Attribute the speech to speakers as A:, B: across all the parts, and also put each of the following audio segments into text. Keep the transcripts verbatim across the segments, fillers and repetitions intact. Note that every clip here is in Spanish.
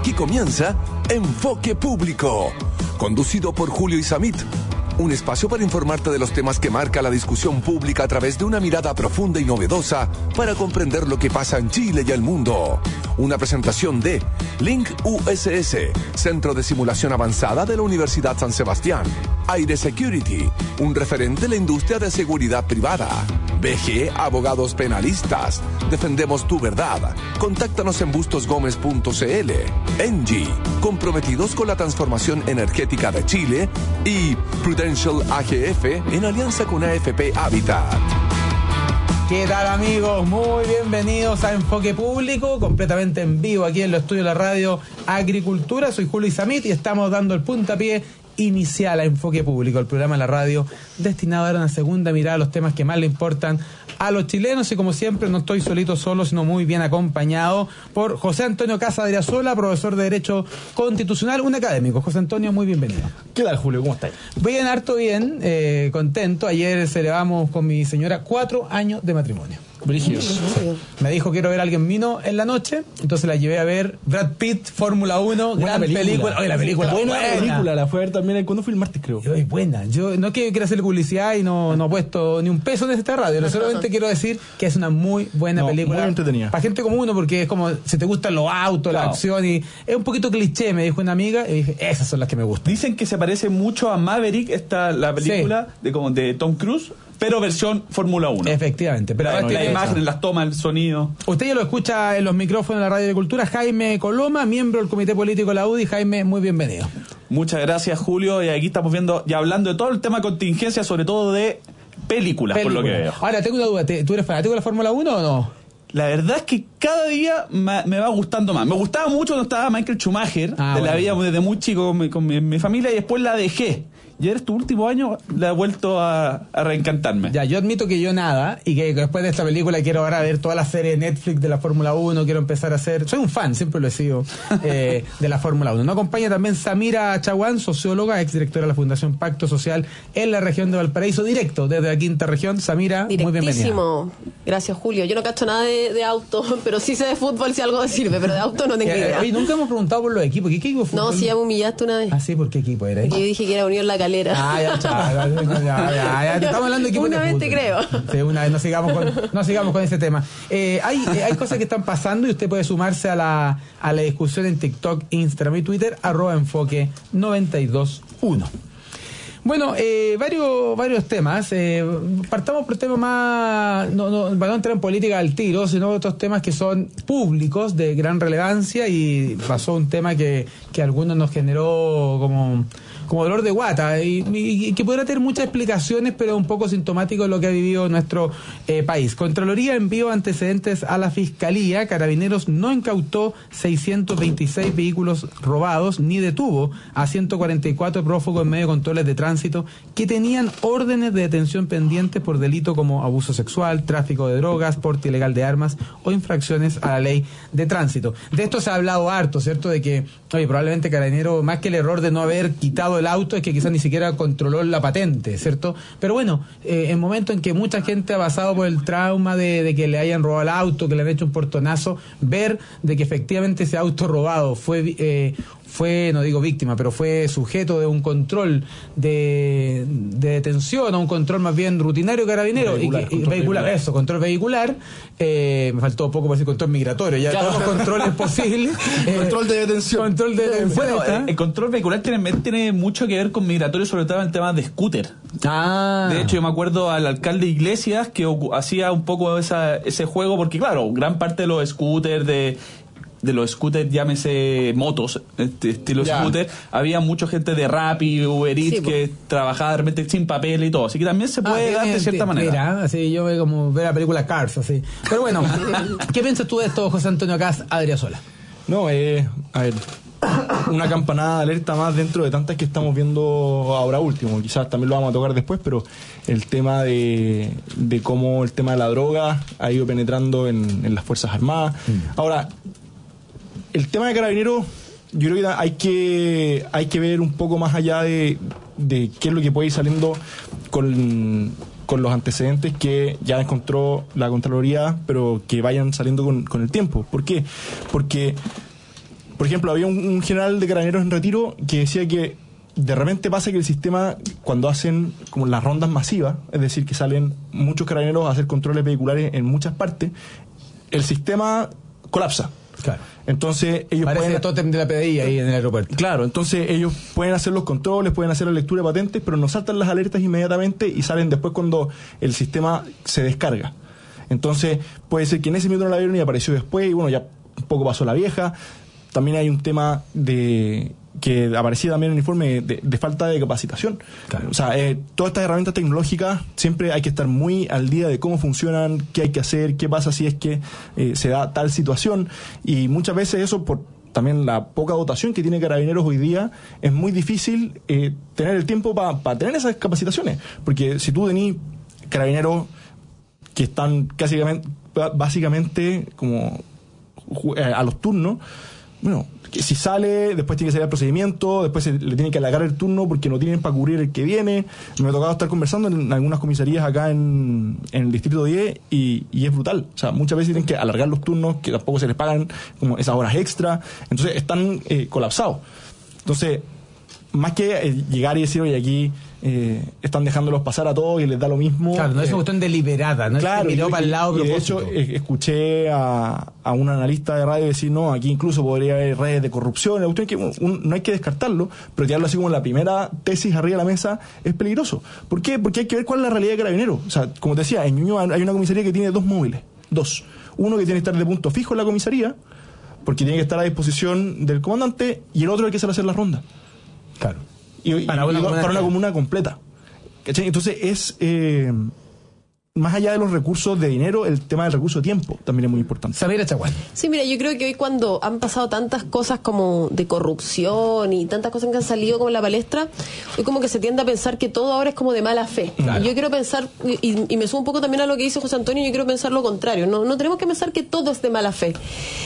A: Aquí comienza Enfoque Público, conducido por Julio Isamit. Un espacio para informarte de los temas que marca la discusión pública a través de una mirada profunda y novedosa para comprender lo que pasa en Chile y el mundo. Una presentación de Link U S S, Centro de Simulación Avanzada de la Universidad San Sebastián. Aire Security, un referente de la industria de seguridad privada. B G Abogados Penalistas, defendemos tu verdad. Contáctanos en bustos gómez punto c l. Engie, comprometidos con la transformación energética de Chile. Y Prudential A G F, en alianza con A F P Habitat.
B: ¿Qué tal, amigos? Muy bienvenidos a Enfoque Público, completamente en vivo aquí en los estudios de la radio Agricultura. Soy Julio Isamit y estamos dando el puntapié inicial a Enfoque Público, el programa de la radio destinado a dar una segunda mirada a los temas que más le importan a los chilenos. Y como siempre, no estoy solito solo, sino muy bien acompañado por José Antonio Casa Adriasola, profesor de Derecho Constitucional, un académico. José Antonio, muy bienvenido.
C: ¿Qué tal, Julio? ¿Cómo estás?
B: Bien, harto bien, eh, contento. Ayer celebramos con mi señora cuatro años de matrimonio.
C: Brígido.
B: Me dijo, quiero ver a alguien vino en la noche, entonces la llevé a ver Brad Pitt, Fórmula uno,
C: buena
B: gran película. película. Oye, la película
C: buena,
B: buena
C: película, la fue a ver también, ¿cuándo fue el martes, creo?
B: Es buena. Yo no quiero, quiero hacerle publicidad y no, no he puesto ni un peso en esta radio, solamente quiero decir que es una muy buena no, película.
C: Muy entretenida.
B: Para gente como uno, porque es como, si te gustan los autos, claro, la acción, y es un poquito cliché, me dijo una amiga, y dije, esas son las que me gustan.
C: Dicen que se parece mucho a Maverick, esta, la película sí. de, como de Tom Cruise, pero versión Fórmula uno.
B: Efectivamente. Pero
C: bueno, las imágenes, las tomas, el sonido.
B: Usted ya lo escucha en los micrófonos de la Radio de Cultura. Jaime Coloma, miembro del Comité Político de la U D I. Jaime, muy bienvenido.
C: Muchas gracias, Julio. Y aquí estamos viendo y hablando de todo el tema de contingencia, sobre todo de películas, Película. por lo que veo.
B: Ahora, tengo una duda. ¿Tú eres fanático de la Fórmula uno o no?
C: La verdad es que cada día me va gustando más. Me gustaba mucho cuando estaba Michael Schumacher, ah, de bueno. la vida desde muy chico con mi, con mi, mi familia, y después la dejé. Y en este último año le ha vuelto a, a reencantarme.
B: Ya, yo admito que yo nada, y que después de esta película quiero ahora ver toda la serie de Netflix de la Fórmula uno, quiero empezar a hacer... Soy un fan, siempre lo he sido, eh, de la Fórmula uno. Nos acompaña también Samira Chaguán, socióloga, exdirectora de la Fundación Pacto Social en la región de Valparaíso, directo desde la quinta región. Samira, muy bienvenida.
D: Gracias, Julio. Yo no cacho nada de, de auto, pero sí sé de fútbol si algo sirve, pero de auto no tengo
B: eh,
D: idea.
B: Oye, nunca hemos preguntado por los equipos. ¿Qué equipo de fútbol?
D: No, sí, ya me humillaste una vez.
B: ¿Ah, sí? ¿Por qué equipo era?
D: Yo dije que era Unión La Calera.
B: Ah, ya, chaval, ya, ya, ya, ya, te estamos hablando de equipos
D: una
B: de
D: vez
B: fútbol.
D: te creo.
B: Sí, una vez, no sigamos con, no sigamos con ese tema. Eh, hay, eh, hay cosas que están pasando y usted puede sumarse a la, a la discusión en TikTok, Instagram y Twitter, arroba enfoque noventa y dos uno. Bueno, eh, varios varios temas. Eh, partamos por temas más, no, no, para no entrar en política al tiro, sino otros temas que son públicos, de gran relevancia, y pasó un tema que, que a algunos nos generó como... como dolor de guata, y, y, y que podrá tener muchas explicaciones, pero un poco sintomático de lo que ha vivido nuestro eh, país. Contraloría envió antecedentes a la Fiscalía. Carabineros no incautó seiscientos veintiséis vehículos robados, ni detuvo a ciento cuarenta y cuatro prófugos en medio de controles de tránsito que tenían órdenes de detención pendientes por delito como abuso sexual, tráfico de drogas, porte ilegal de armas o infracciones a la ley de tránsito. De esto se ha hablado harto, ¿cierto? De que, oye, probablemente Carabineros, más que el error de no haber quitado el auto, es que quizás ni siquiera controló la patente, ¿cierto? Pero bueno, eh, en momentos en que mucha gente ha pasado por el trauma de, de que le hayan robado el auto, que le han hecho un portonazo, ver de que efectivamente ese auto robado fue... Eh, fue, no digo víctima, pero fue sujeto de un control de, de detención, o un control más bien rutinario carabinero, vehicular, y, que, y vehicular, vehicular, eso, control vehicular, eh, me faltó poco para decir control migratorio, ya claro. Todos los controles posibles.
C: Eh, control de detención.
B: Control de detención.
C: Bueno, el, el control vehicular tiene, tiene mucho que ver con migratorio, sobre todo en el tema de scooter.
B: Ah.
C: De hecho, yo me acuerdo al alcalde Iglesias que hacía un poco esa, ese juego, porque claro, gran parte de los scooters de... de los scooters, llámese motos, este estilo yeah. scooter, había mucha gente de Rappi, Uber Eats, sí, que pues. trabajaba de repente sin papel y todo, así que también se puede ah, dar de cierta manera.
B: Mira, así yo veo como ver la película Cars, así. Pero bueno, ¿qué piensas tú de esto, José Antonio Cas Adriasola?
E: No, eh, a ver, una campanada de alerta más dentro de tantas que estamos viendo ahora último, quizás también lo vamos a tocar después, pero el tema de, de cómo el tema de la droga ha ido penetrando en, en las Fuerzas Armadas. Mm. Ahora, el tema de Carabineros, yo creo que hay que hay que ver un poco más allá de, de qué es lo que puede ir saliendo con, con los antecedentes que ya encontró la Contraloría, pero que vayan saliendo con, con el tiempo. ¿Por qué? Porque, por ejemplo, había un, un general de carabineros en retiro que decía que de repente pasa que el sistema, cuando hacen como las rondas masivas, es decir, que salen muchos carabineros a hacer controles vehiculares en muchas partes, el sistema colapsa.
B: Claro.
E: Entonces ellos
B: Parece
E: pueden...
B: el tótem de la P D I ahí en el aeropuerto.
E: Claro, entonces ellos pueden hacer los controles, pueden hacer la lectura de patentes, pero no saltan las alertas inmediatamente y salen después cuando el sistema se descarga. Entonces puede ser que en ese minuto no la vieron y apareció después, y bueno, ya un poco pasó la vieja. También hay un tema de... que aparecía también en el informe de, de falta de capacitación. Claro. O sea, eh, todas estas herramientas tecnológicas siempre hay que estar muy al día de cómo funcionan, qué hay que hacer, qué pasa si es que eh, se da tal situación, y muchas veces eso, por también la poca dotación que tiene Carabineros hoy día, es muy difícil eh, tener el tiempo para pa tener esas capacitaciones, porque si tú tenés Carabineros que están casi básicamente como eh, a los turnos, bueno, que si sale, después tiene que salir al procedimiento, después se le tiene que alargar el turno porque no tienen para cubrir el que viene. Me ha tocado estar conversando en algunas comisarías acá en, en el Distrito diez y, y es brutal. O sea, muchas veces tienen que alargar los turnos, que tampoco se les pagan como esas horas extra. Entonces están eh, colapsados. Entonces, más que eh, llegar y decir, oye, aquí eh, están dejándolos pasar a todos y les da lo mismo.
B: Claro, no es
E: eh,
B: una cuestión deliberada, no
E: claro,
B: es que miró
E: y,
B: para el lado.
E: Y de hecho, eh, escuché a, a un analista de radio decir, no, aquí incluso podría haber redes de corrupción. La cuestión es que un, no hay que descartarlo, pero tirarlo así como la primera tesis arriba de la mesa es peligroso. ¿Por qué? Porque hay que ver cuál es la realidad de Carabineros. O sea, como te decía, en Ñuñoa hay una comisaría que tiene dos móviles. Dos. Uno que tiene que estar de punto fijo en la comisaría, porque tiene que estar a disposición del comandante, y el otro el que sale a hacer la ronda.
B: Claro.
E: Y, y,
B: para, una,
E: y,
B: comuna
E: para una comuna completa. ¿Cachai? Entonces es eh, más allá de los recursos de dinero, el tema del recurso de tiempo también es muy importante.
B: Samira Chaguán.
D: Sí, mira, yo creo que hoy cuando han pasado tantas cosas como de corrupción y tantas cosas que han salido como en la palestra, hoy como que se tiende a pensar que todo ahora es como de mala fe. Claro. Y yo quiero pensar, y, y me sumo un poco también a lo que dice José Antonio, yo quiero pensar lo contrario. No, no tenemos que pensar que todo es de mala fe.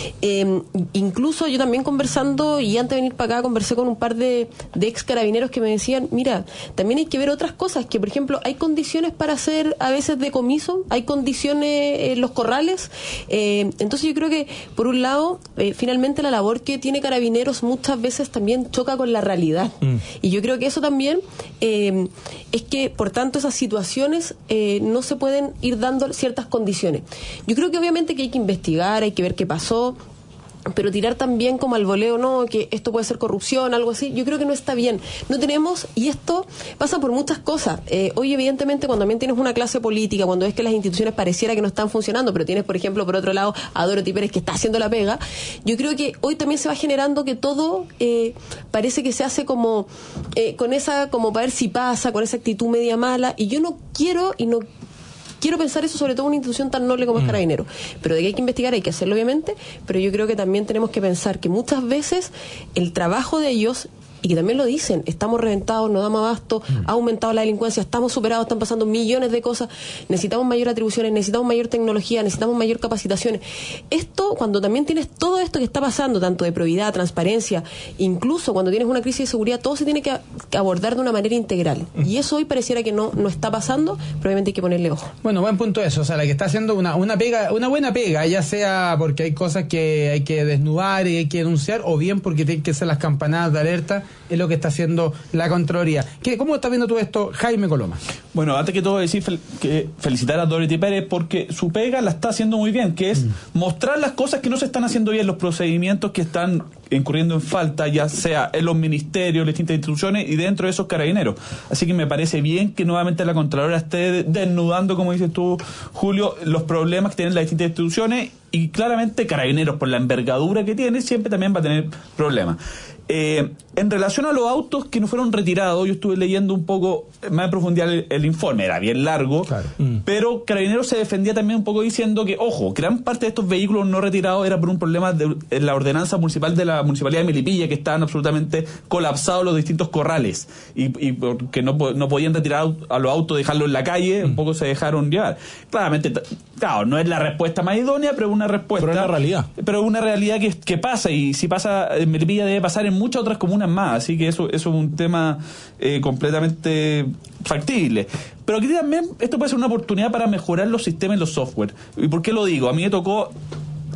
D: Eh, incluso yo también conversando, y antes de venir para acá conversé con un par de, de ex carabineros que me decían, mira, también hay que ver otras cosas, que por ejemplo hay condiciones para hacer a veces de comiso, hay condiciones en los corrales, eh, entonces yo creo que por un lado eh, finalmente la labor que tiene Carabineros muchas veces también choca con la realidad, mm. y yo creo que eso también eh, es que por tanto esas situaciones eh, no se pueden ir dando ciertas condiciones. Yo creo que obviamente que hay que investigar, hay que ver qué pasó, pero tirar también como al voleo, no, que esto puede ser corrupción, algo así, yo creo que no está bien. No tenemos, y esto pasa por muchas cosas. Eh, hoy, evidentemente, cuando también tienes una clase política, cuando ves que las instituciones pareciera que no están funcionando, pero tienes, por ejemplo, por otro lado, a Dorothy Pérez que está haciendo la pega, yo creo que hoy también se va generando que todo eh, parece que se hace como, eh, con esa, como para ver si pasa, con esa actitud media mala, y yo no quiero, y no quiero pensar eso, sobre todo en una institución tan noble como es Carabineros. Pero de que hay que investigar, hay que hacerlo obviamente, pero yo creo que también tenemos que pensar que muchas veces el trabajo de ellos, y que también lo dicen, estamos reventados, no damos abasto, mm. ha aumentado la delincuencia, estamos superados, están pasando millones de cosas, necesitamos mayor atribuciones, necesitamos mayor tecnología, necesitamos mayor capacitaciones. Esto, cuando también tienes todo esto que está pasando, tanto de probidad, transparencia, incluso cuando tienes una crisis de seguridad, todo se tiene que, que abordar de una manera integral. Mm. Y eso hoy pareciera que no, no está pasando, pero obviamente hay que ponerle ojo.
B: Bueno, buen punto eso, o sea, la que está haciendo una, una pega, una buena pega, ya sea porque hay cosas que hay que desnudar y hay que denunciar, o bien porque tienen que ser las campanadas de alerta, es lo que está haciendo la Contraloría. ¿Qué, ¿Cómo estás viendo tú esto, Jaime Coloma?
C: Bueno, antes que todo decir fel que felicitar a Dorothy Pérez porque su pega la está haciendo muy bien, que es mm. mostrar las cosas que no se están haciendo bien, los procedimientos que están incurriendo en falta, ya sea en los ministerios, las distintas instituciones y dentro de esos Carabineros. Así que me parece bien que nuevamente la Contralora esté desnudando, como dices tú, Julio, los problemas que tienen las distintas instituciones, y claramente Carabineros, por la envergadura que tiene, siempre también va a tener problemas. Eh, en relación a los autos que no fueron retirados, yo estuve leyendo un poco más en profundidad el, el informe, era bien largo, claro. mm. pero Carabineros se defendía también un poco diciendo que, ojo, gran parte de estos vehículos no retirados era por un problema de, de la ordenanza municipal de la Municipalidad de Melipilla, que estaban absolutamente colapsados los distintos corrales, y, y porque no, no podían retirar a los autos, dejarlos en la calle, mm. un poco se dejaron llevar. Claramente, claro, no es la respuesta más idónea, pero es una respuesta.
E: Pero es la realidad.
C: Pero es una realidad que, que pasa, y si pasa en Melipilla debe pasar en muchas otras comunas más, así que eso, eso es un tema eh, completamente factible. Pero aquí también esto puede ser una oportunidad para mejorar los sistemas y los software. ¿Y por qué lo digo? A mí me tocó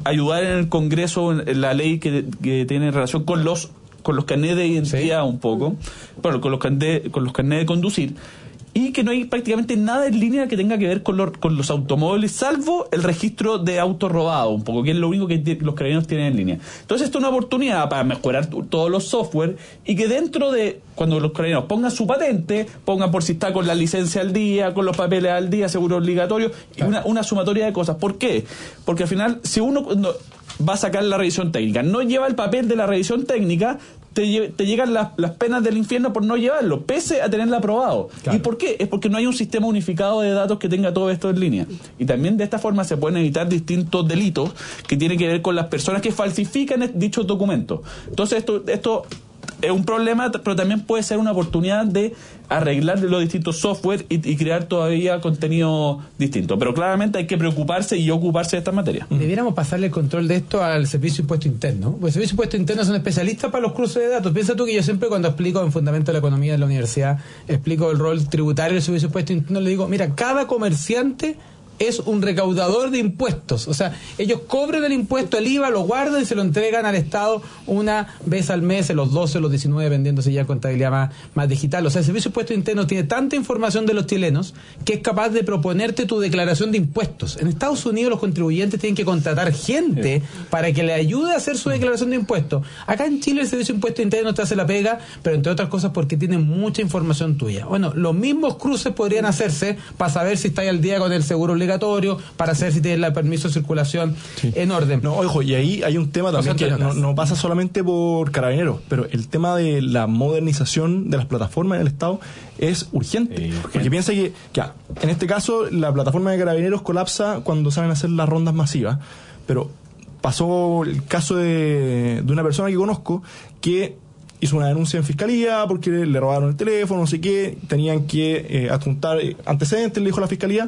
C: ayudar en el Congreso en la ley que, que tiene relación con los con los carnets de identidad, sí, un poco, bueno, con los carnets, con los carnets de conducir, y que no hay prácticamente nada en línea que tenga que ver con, lo, con los automóviles, salvo el registro de auto robado, un poco, que es lo único que t- los carabineros tienen en línea. Entonces esto es una oportunidad para mejorar t- todos los software, y que dentro de, cuando los carabineros pongan su patente, pongan por si está con la licencia al día, con los papeles al día, seguro obligatorio, claro, y una, una sumatoria de cosas. ¿Por qué? Porque al final, si uno cuando va a sacar la revisión técnica, no lleva el papel de la revisión técnica, te, te llegan las, las penas del infierno por no llevarlo, pese a tenerlo aprobado. Claro. ¿Y por qué? Es porque no hay un sistema unificado de datos que tenga todo esto en línea. Y también de esta forma se pueden evitar distintos delitos que tienen que ver con las personas que falsifican dichos documentos. Entonces esto, esto es un problema, pero también puede ser una oportunidad de arreglar los distintos software y, y crear todavía contenido distinto. Pero claramente hay que preocuparse y ocuparse de esta materia.
B: Debiéramos pasarle el control de esto al Servicio de Impuesto Interno. Porque el Servicio de Impuesto Interno son especialistas para los cruces de datos. Piensa tú que yo siempre, cuando explico en Fundamento de la Economía en la universidad, explico el rol tributario del Servicio de Impuesto Interno, le digo, mira, cada comerciante es un recaudador de impuestos. O sea, ellos cobran el impuesto, el I V A, lo guardan y se lo entregan al Estado una vez al mes, en los doce, los diecinueve, dependiendo si ya contabilidad más, más digital. O sea, el Servicio de Impuesto Interno tiene tanta información de los chilenos que es capaz de proponerte tu declaración de impuestos. En Estados Unidos los contribuyentes tienen que contratar gente para que le ayude a hacer su declaración de impuestos. Acá en Chile el Servicio de Impuesto Interno te hace la pega, pero entre otras cosas porque tiene mucha información tuya. Bueno, los mismos cruces podrían hacerse para saber si estáis al día con el seguro obligatorio, para saber si tienes el permiso de circulación, sí, en orden.
E: No, ojo, y ahí hay un tema también que no, no pasa solamente por Carabineros, pero el tema de la modernización de las plataformas en el Estado es urgente. Sí, urgente. Porque piensa que, ya, en este caso, la plataforma de Carabineros colapsa cuando salen a hacer las rondas masivas, pero pasó el caso de, de una persona que conozco que hizo una denuncia en fiscalía porque le robaron el teléfono, no sé qué, tenían que eh, adjuntar antecedentes, le dijo la fiscalía.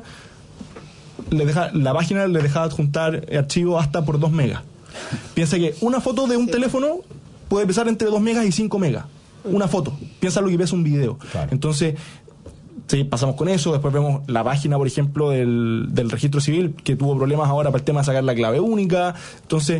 E: Le deja, la página le dejaba adjuntar archivos hasta por dos megas. Piensa que una foto de un teléfono puede pesar entre dos megas y cinco megas. Una foto. Piensa lo que pesa un video. Claro. Entonces, sí, pasamos con eso. Después vemos la página, por ejemplo, del, del registro civil, que tuvo problemas ahora para el tema de sacar la clave única. Entonces,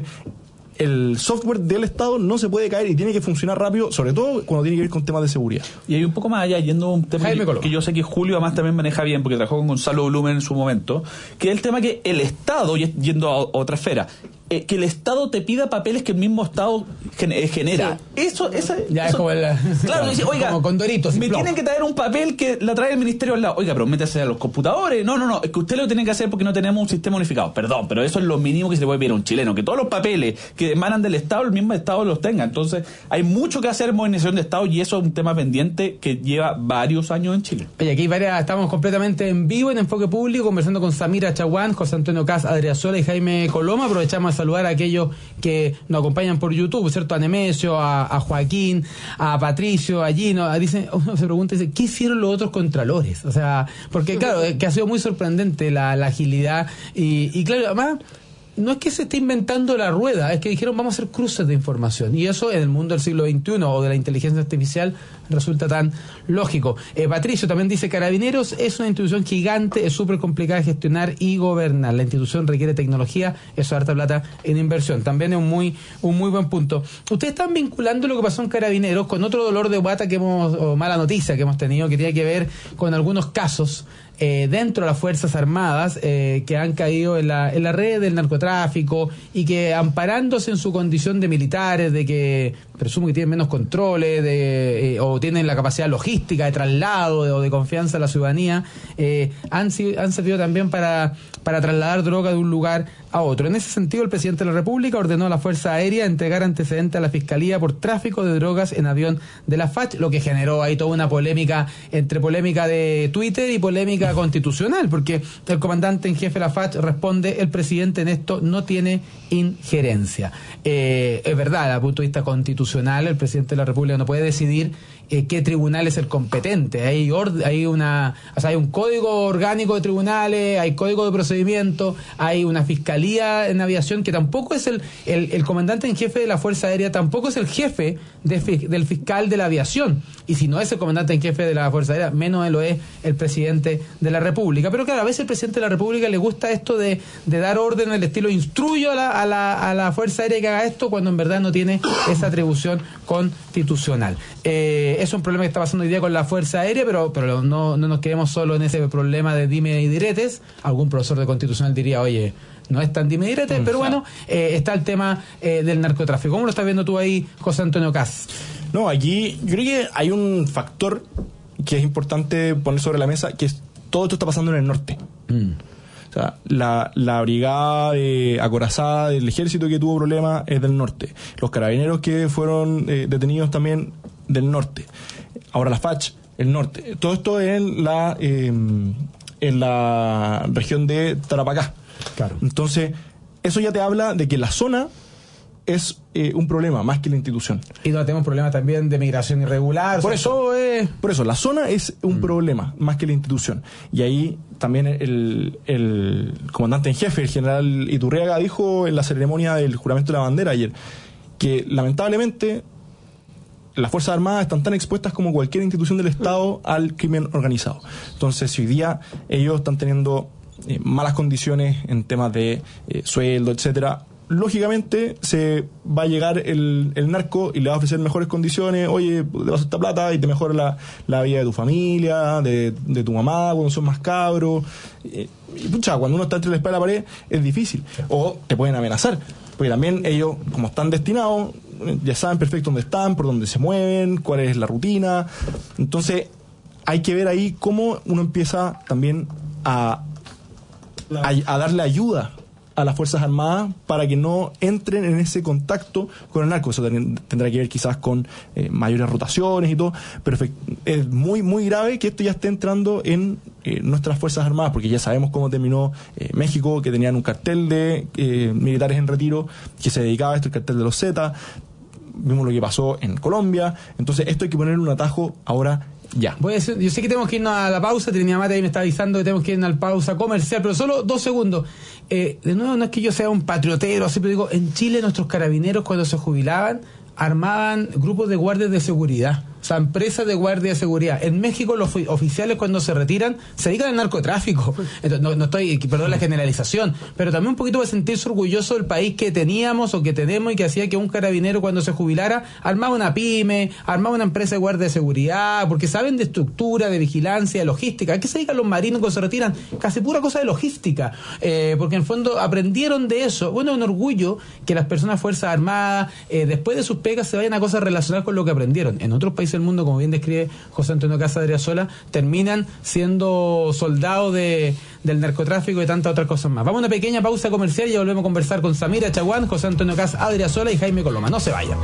E: el software del Estado no se puede caer y tiene que funcionar rápido, sobre todo cuando tiene que ver con temas de seguridad.
C: Y hay un poco más allá, yendo a un tema que, que yo sé que Julio además también maneja bien, porque trabajó con Gonzalo Blumen en su momento, que es el tema que el Estado, yendo a otra esfera, eh, que el Estado te pida papeles que el mismo Estado genera. Sí. Eso, esa,
B: ya
C: eso,
B: es como el,
C: claro, dice, oiga,
B: como con Doritos,
C: me tienen que traer un papel que la trae el ministerio al lado. Oiga, pero métase a los computadores. No, no, no, es que usted lo tiene que hacer porque no tenemos un sistema unificado. Perdón, pero eso es lo mínimo que se le puede pedir a un chileno, que todos los papeles que emanan del Estado, el mismo Estado los tenga. Entonces, hay mucho que hacer en modernización de Estado y eso es un tema pendiente que lleva varios años en Chile.
B: Oye, aquí varias, estamos completamente en vivo en Enfoque Público, conversando con Samira Chaguán, José Antonio Cas, Adriazola y Jaime Coloma. Aprovechamos a saludar a aquellos que nos acompañan por YouTube, ¿cierto? A Nemesio, a, a Joaquín, a Patricio, a Gino. Dicen, uno se pregunta, dice, ¿qué hicieron los otros contralores? O sea, porque claro, que ha sido muy sorprendente la, la agilidad y, y claro, además, no es que se esté inventando la rueda, es que dijeron vamos a hacer cruces de información y eso en el mundo del siglo veintiuno o de la inteligencia artificial resulta tan lógico. Eh, Patricio también dice, Carabineros es una institución gigante, es súper complicada de gestionar y gobernar. La institución requiere tecnología, eso harta plata en inversión. También es un muy un muy buen punto. Ustedes están vinculando lo que pasó en Carabineros con otro dolor de guata que hemos, o mala noticia que hemos tenido, que tiene que ver con algunos casos Eh, dentro de las Fuerzas Armadas eh, que han caído en la, en la red del narcotráfico y que, amparándose en su condición de militares, de que presumo que tienen menos controles de, eh, o tienen la capacidad logística de traslado de, o de confianza a la ciudadanía, eh, han, han servido también para, para trasladar droga de un lugar a otro. En ese sentido, el presidente de la República ordenó a la Fuerza Aérea entregar antecedentes a la Fiscalía por tráfico de drogas en avión de la F A C, lo que generó ahí toda una polémica, entre polémica de Twitter y polémica constitucional, porque el comandante en jefe de la F A C responde, el presidente en esto no tiene injerencia. Eh, es verdad, desde el punto de vista constitucional, el presidente de la República no puede decidir eh, qué tribunal es el competente. Hay, ord- hay, una, o sea, hay un código orgánico de tribunales, hay código de procedimiento, hay una fiscalía anomalía en aviación, que tampoco es el, el, el comandante en jefe de la Fuerza Aérea, tampoco es el jefe de, del fiscal de la aviación. Y si no es el comandante en jefe de la Fuerza Aérea, menos lo es el presidente de la República. Pero claro, a veces el presidente de la República le gusta esto de, de dar orden al estilo instruyo a la, a, la, a la Fuerza Aérea que haga esto, cuando en verdad no tiene esa atribución constitucional. Eh, es un problema que está pasando hoy día con la Fuerza Aérea, pero, pero no, no nos quedemos solo en ese problema de dime y diretes. Algún profesor de constitucional diría, oye, no es tan dime y direte, pero bueno, eh, está el tema eh, del narcotráfico. ¿Cómo lo estás viendo tú ahí, José Antonio Caz?
E: No, aquí yo creo que hay un factor que es importante poner sobre la mesa, que es todo esto está pasando en el norte. Mm. O sea, la, la brigada de acorazada del ejército que tuvo problemas es del norte. Los carabineros que fueron eh, detenidos también del norte. Ahora la F A C H, el norte. Todo esto en la eh, en la región de Tarapacá.
B: Claro.
E: Entonces, eso ya te habla de que la zona es eh, un problema más que la institución.
B: Y donde tenemos problemas también de migración irregular.
E: Por, o sea, eso,
B: es...
E: por eso, la zona es un mm. problema más que la institución. Y ahí también el, el comandante en jefe, el general Iturriaga, dijo en la ceremonia del juramento de la bandera ayer que lamentablemente las Fuerzas Armadas están tan expuestas como cualquier institución del Estado al crimen organizado. Entonces, si hoy día ellos están teniendo eh, malas condiciones en temas de eh, sueldo, etcétera, lógicamente se va a llegar el, el narco y le va a ofrecer mejores condiciones. Oye, te vas a esta plata y te mejora la, la vida de tu familia, de, de tu mamá cuando son más cabros. Y, y pucha, cuando uno está entre la espada y la pared es difícil. O te pueden amenazar, porque también ellos, como están destinados, ya saben perfecto dónde están, por dónde se mueven, cuál es la rutina. Entonces hay que ver ahí cómo uno empieza también a, a, a darle ayuda a las Fuerzas Armadas para que no entren en ese contacto con el narco. Eso tendrá que ver quizás con eh, mayores rotaciones y todo, pero es muy muy grave que esto ya esté entrando en eh, nuestras Fuerzas Armadas, porque ya sabemos cómo terminó eh, México, que tenían un cartel de eh, militares en retiro que se dedicaba a esto, el cartel de los Zetas. Vimos lo que pasó en Colombia. Entonces esto hay que poner un atajo ahora ya.
B: Voy a decir, yo sé que tenemos que irnos a la pausa. Trinidad Mate ahí me está avisando que tenemos que irnos a la pausa comercial, pero solo dos segundos. Eh, de nuevo, no es que yo sea un patriotero, así, pero digo, en Chile nuestros carabineros cuando se jubilaban armaban grupos de guardias de seguridad, o sea, empresas de guardia de seguridad. En México los oficiales cuando se retiran se dedican al narcotráfico. Entonces, no, no estoy, perdón la generalización, pero también un poquito de sentirse orgulloso del país que teníamos o que tenemos y que hacía que un carabinero cuando se jubilara armaba una pyme, armaba una empresa de guardia de seguridad, porque saben de estructura, de vigilancia, de logística. ¿A qué se dedican los marinos cuando se retiran? Casi pura cosa de logística, eh, porque en el fondo aprendieron de eso. Bueno, es un orgullo que las personas Fuerzas Armadas, eh, después de sus pegas, se vayan a cosas relacionadas con lo que aprendieron. En otros países del mundo, como bien describe José Antonio Caz Adriasola, terminan siendo soldados de, del narcotráfico y tantas otras cosas más. Vamos a una pequeña pausa comercial y volvemos a conversar con Samira Chaguán, José Antonio Caz Adriasola y Jaime Coloma. No se vayan.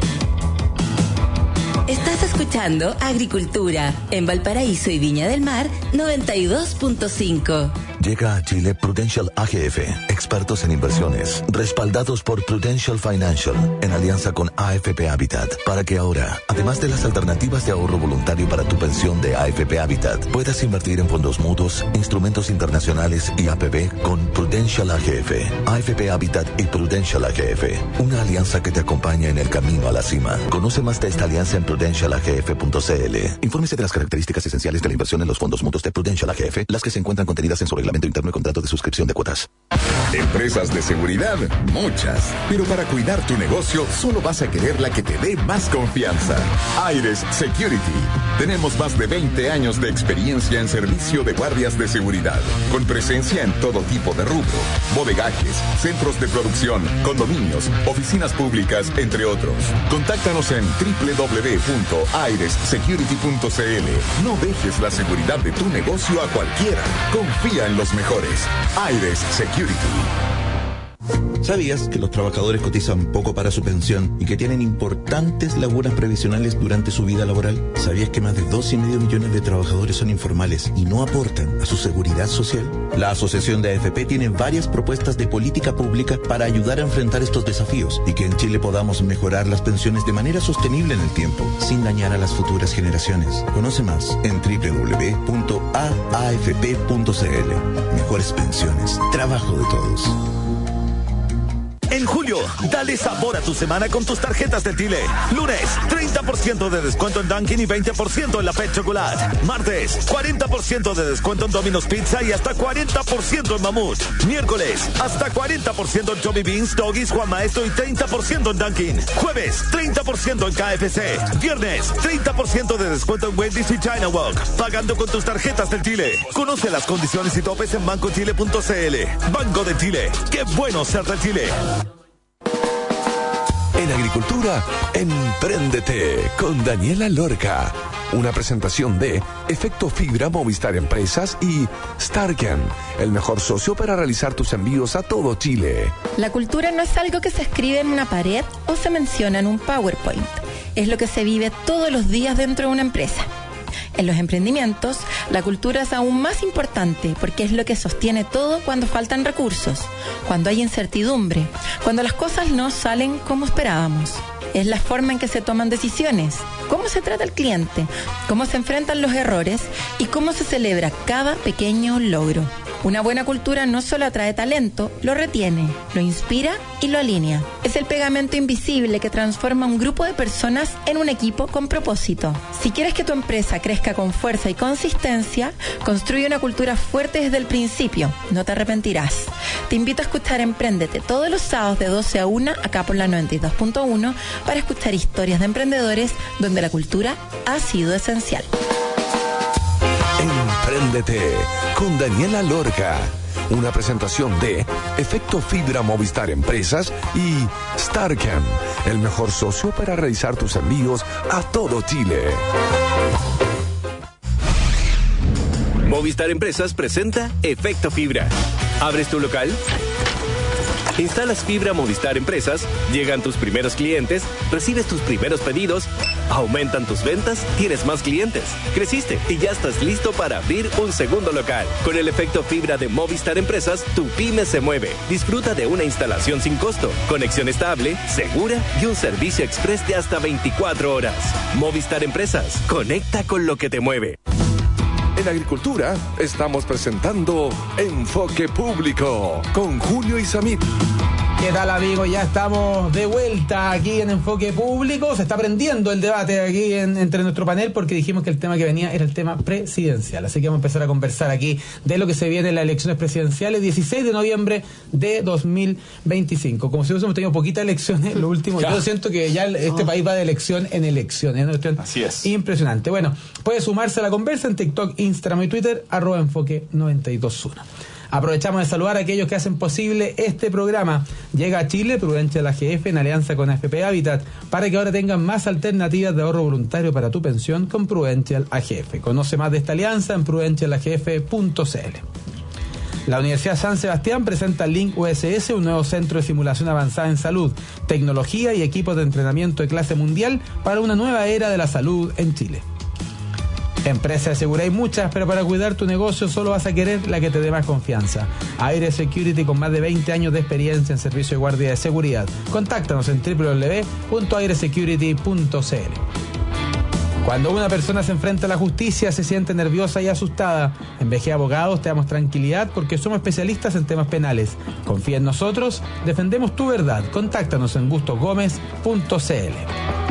F: Estás escuchando Agricultura en Valparaíso y Viña del Mar noventa y dos punto cinco.
G: Llega a Chile Prudential A G F, expertos en inversiones, respaldados por Prudential Financial, en alianza con A F P Habitat, para que ahora, además de las alternativas de ahorro voluntario para tu pensión de A F P Habitat, puedas invertir en fondos mutuos, instrumentos internacionales y A P B con Prudential A G F. A F P Habitat y Prudential A G F, una alianza que te acompaña en el camino a la cima. Conoce más de esta alianza en prudential a g f punto c l. Infórmese de las características esenciales de la inversión en los fondos mutuos de Prudential A G F, las que se encuentran contenidas en su reglamento interno y contrato de suscripción de cuotas.
H: Empresas de seguridad, muchas. Pero para cuidar tu negocio, solo vas a querer la que te dé más confianza. Aires Security. Tenemos más de veinte años de experiencia en servicio de guardias de seguridad, con presencia en todo tipo de rubro: bodegajes, centros de producción, condominios, oficinas públicas, entre otros. Contáctanos en doble u doble u doble u punto aires security punto c l. No dejes la seguridad de tu negocio a cualquiera. Confía en los mejores. Aires Security.
G: ¿Sabías que los trabajadores cotizan poco para su pensión y que tienen importantes lagunas previsionales durante su vida laboral? ¿Sabías que más de dos y medio millones de trabajadores son informales y no aportan a su seguridad social? La Asociación de A F P tiene varias propuestas de política pública para ayudar a enfrentar estos desafíos y que en Chile podamos mejorar las pensiones de manera sostenible en el tiempo, sin dañar a las futuras generaciones. Conoce más en doble u doble u doble u punto a a f p punto c l. Mejores pensiones, trabajo de todos.
I: En julio, dale sabor a tu semana con tus tarjetas de Chile. Lunes, treinta por ciento de descuento en Dunkin' y veinte por ciento en la Pet Chocolate. Martes, cuarenta por ciento de descuento en Domino's Pizza y hasta cuarenta por ciento en Mamut. Miércoles, hasta cuarenta por ciento en Johnny Beans, Doggies, Juan Maestro y treinta por ciento en Dunkin'. Jueves, treinta por ciento en K F C. Viernes, treinta por ciento de descuento en Wendy's y China Walk. Pagando con tus tarjetas del Chile. Conoce las condiciones y topes en banco chile punto c l. Banco de Chile. ¡Qué bueno ser de Chile!
A: En agricultura, Empréndete con Daniela Lorca. Una presentación de Efecto Fibra Movistar Empresas y Starken, el mejor socio para realizar tus envíos a todo Chile.
J: La cultura no es algo que se escribe en una pared o se menciona en un PowerPoint. Es lo que se vive todos los días dentro de una empresa. En los emprendimientos, la cultura es aún más importante porque es lo que sostiene todo cuando faltan recursos, cuando hay incertidumbre, cuando las cosas no salen como esperábamos. Es la forma en que se toman decisiones, cómo se trata al cliente, cómo se enfrentan los errores y cómo se celebra cada pequeño logro. Una buena cultura no solo atrae talento, lo retiene, lo inspira y lo alinea. Es el pegamento invisible que transforma a un grupo de personas en un equipo con propósito. Si quieres que tu empresa crezca con fuerza y consistencia, construye una cultura fuerte desde el principio. No te arrepentirás. Te invito a escuchar Empréndete todos los sábados de doce a una acá por la noventa y dos punto uno para escuchar historias de emprendedores donde la cultura ha sido esencial.
A: Empréndete con Daniela Lorca. Una presentación de Efecto Fibra Movistar Empresas y Starken, el mejor socio para realizar tus envíos a todo Chile.
K: Movistar Empresas presenta Efecto Fibra. ¿Abres tu local? Instalas fibra Movistar Empresas, llegan tus primeros clientes, recibes tus primeros pedidos, aumentan tus ventas, tienes más clientes, creciste y ya estás listo para abrir un segundo local. Con el efecto fibra de Movistar Empresas, tu pyme se mueve. Disfruta de una instalación sin costo, conexión estable, segura y un servicio express de hasta veinticuatro horas. Movistar Empresas, conecta con lo que te mueve.
A: En agricultura estamos presentando Enfoque Público con Julio Isamit.
B: ¿Qué tal, amigos? Ya estamos de vuelta aquí en Enfoque Público. Se está prendiendo el debate aquí en, entre nuestro panel porque dijimos que el tema que venía era el tema presidencial. Así que vamos a empezar a conversar aquí de lo que se viene en las elecciones presidenciales dieciséis de noviembre de dos mil veinticinco. Como si hubiésemos tenido poquitas elecciones, lo último. Yo siento que ya este país va de elección en elección. ¿eh?
C: Así es.
B: Impresionante. Bueno, puede sumarse a la conversa en TikTok, Instagram y Twitter, arroba enfoque noventa y dos uno. Aprovechamos de saludar a aquellos que hacen posible este programa. Llega a Chile Prudential A G F en alianza con A F P Habitat para que ahora tengan más alternativas de ahorro voluntario para tu pensión con Prudential A G F. Conoce más de esta alianza en prudential a g f punto c l. La Universidad San Sebastián presenta Link U S S, un nuevo centro de simulación avanzada en salud, tecnología y equipos de entrenamiento de clase mundial para una nueva era de la salud en Chile. Empresas de seguridad hay muchas, pero para cuidar tu negocio solo vas a querer la que te dé más confianza. Aire Security, con más de veinte años de experiencia en servicio de guardia de seguridad. Contáctanos en doble u doble u doble u punto aire security punto c l. Cuando una persona se enfrenta a la justicia, se siente nerviosa y asustada. En V G Abogados te damos tranquilidad porque somos especialistas en temas penales. Confía en nosotros, defendemos tu verdad. Contáctanos en gustos gómez punto c l.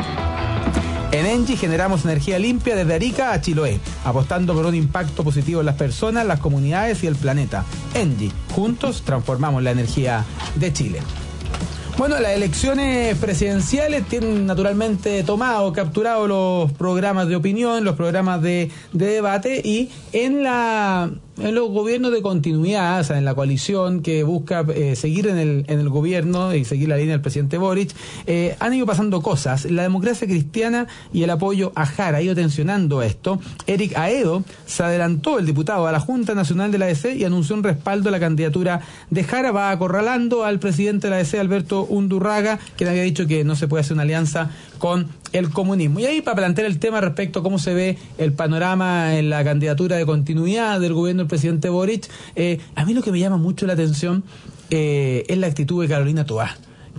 B: En Engie generamos energía limpia desde Arica a Chiloé, apostando por un impacto positivo en las personas, las comunidades y el planeta. Engie, juntos transformamos la energía de Chile. Bueno, las elecciones presidenciales tienen naturalmente tomado, capturado los programas de opinión, los programas de, de debate y en la... en los gobiernos de continuidad, o sea, en la coalición que busca eh, seguir en el, en el gobierno y seguir la línea del presidente Boric, eh, han ido pasando cosas. La democracia cristiana y el apoyo a Jara ha ido tensionando esto. Eric Aedo se adelantó, el diputado, a la Junta Nacional de la A D C y anunció un respaldo a la candidatura de Jara. Va acorralando al presidente de la A D C, Alberto Undurraga, quien había dicho que no se puede hacer una alianza con el comunismo. Y ahí, para plantear el tema respecto a cómo se ve el panorama en la candidatura de continuidad del gobierno del presidente Boric, eh, a mí lo que me llama mucho la atención eh, es la actitud de Carolina Toá,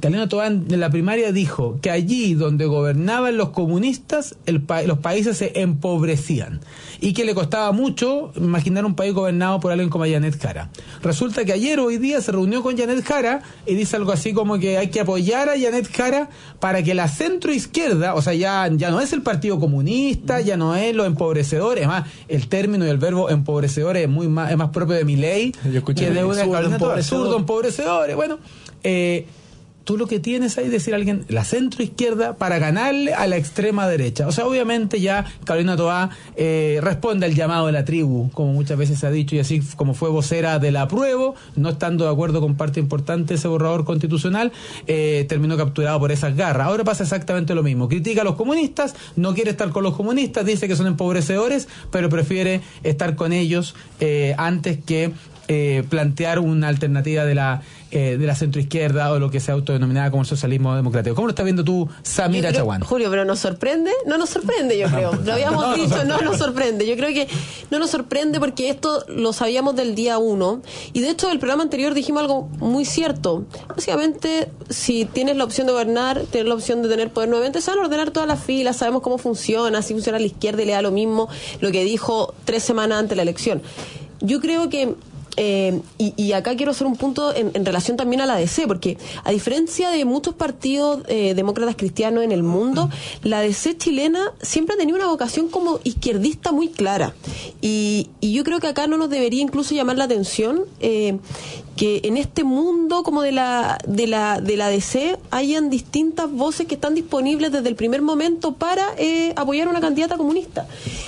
B: Carolina Toá en la primaria dijo que allí donde gobernaban los comunistas, el pa- los países se empobrecían y que le costaba mucho imaginar un país gobernado por alguien como Janet Jara. Resulta que ayer o hoy día se reunió con Janet Jara y dice algo así como que hay que apoyar a Janet Jara para que la centroizquierda, o sea, ya, ya no es el Partido Comunista, ya no es los empobrecedores, más el término y el verbo empobrecedores es muy más, es más propio de Milei que de una Carolina Toá, zurdo empobrecedores. Bueno, eh, tú lo que tienes ahí es decir a alguien la centroizquierda para ganarle a la extrema derecha. O sea, obviamente ya Carolina Toá eh, responde al llamado de la tribu, como muchas veces se ha dicho, y así como fue vocera del apruebo, no estando de acuerdo con parte importante de ese borrador constitucional, eh, terminó capturado por esas garras. Ahora pasa exactamente lo mismo. Critica a los comunistas, no quiere estar con los comunistas, dice que son empobrecedores, pero prefiere estar con ellos eh, antes que eh, plantear una alternativa de la Eh, de la centroizquierda o lo que se autodenominaba como el socialismo democrático. ¿Cómo lo estás viendo tú, Samira
D: creo,
B: Chaguán?
D: Julio, pero ¿nos sorprende? No nos sorprende, yo creo. Lo habíamos
B: no,
D: dicho,
B: no,
D: no nos sorprende. Yo creo que no nos sorprende porque esto lo sabíamos del día uno. Y de hecho, el programa anterior dijimos algo muy cierto. Básicamente, si tienes la opción de gobernar, tienes la opción de tener poder nuevamente, se van a ordenar todas las filas, sabemos cómo funciona, así funciona la izquierda y le da lo mismo lo que dijo tres semanas antes de la elección. Yo creo que Eh, y, y acá quiero hacer un punto en, en relación también a la D C, porque a diferencia de muchos partidos eh, demócratas cristianos en el mundo, la D C chilena siempre ha tenido una vocación como izquierdista muy clara. Y, y yo creo que acá no nos debería incluso llamar la atención eh, que en este mundo como de la, de la, de la D C hayan distintas voces que están disponibles desde el primer momento para eh, apoyar a una candidata comunista.